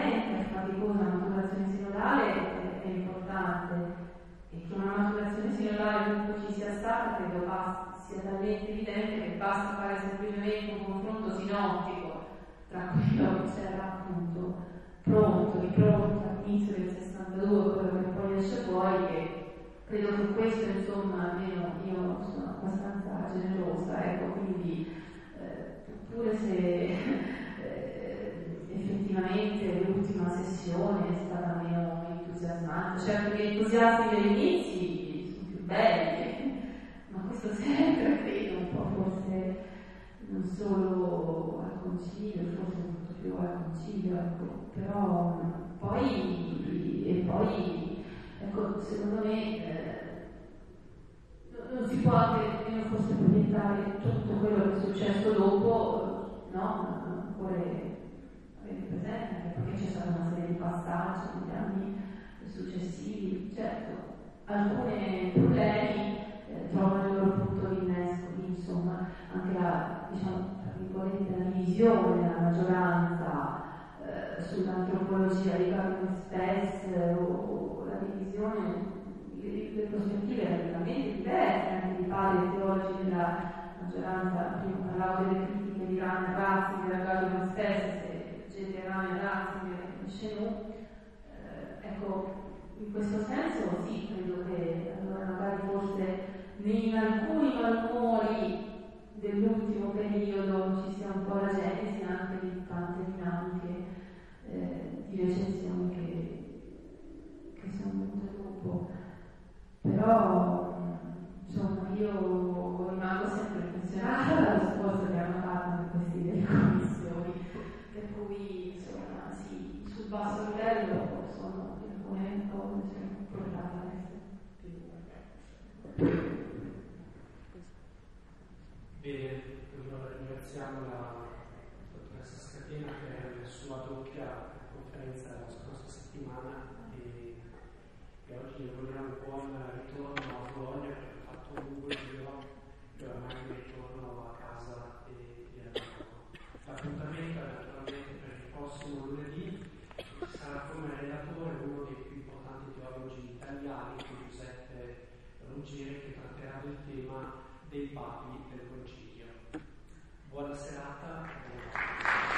sessione è stata meno entusiasmante. Certo che gli entusiasmi degli inizi sono più belli, ma questo sempre credo un po' forse non solo al concilio, forse molto più al concilio, ecco. Però poi ecco, secondo me non si può anche nemmeno forse proiettare tutto quello che è successo dopo, no? Oppure avete presente, anche perché c'è stata una serie di passaggi negli anni successivi. Certo, alcuni problemi trovano il loro punto di innesco, insomma, anche la, diciamo, tra virgolette, la divisione della maggioranza sull'antropologia di Gaudium Spes o la divisione, le prospettive radicalmente diverse anche di padri teologi della maggioranza. Prima parlavo delle critiche di Rana Ratzinger a Gaudium Spes, se Rana Ratzinger e Chenou. Ecco, in questo senso sì, credo che allora magari forse in alcuni malumori dell'ultimo periodo ci sia un po' la genesi anche di tante dinamiche di recensioni che sono venute dopo. Però insomma io rimango sempre impressionata dalla risposta che hanno fatto anche questi delle commissioni, per cui insomma sì, sul basso livello sono alcune cose portate a Bene, allora ringraziamo la dottoressa Scatena per la sua doppia conferenza della scorsa settimana e oggi le vogliamo buon ritorno a Bologna, perché ha fatto un lungo giro e ormai ritorno a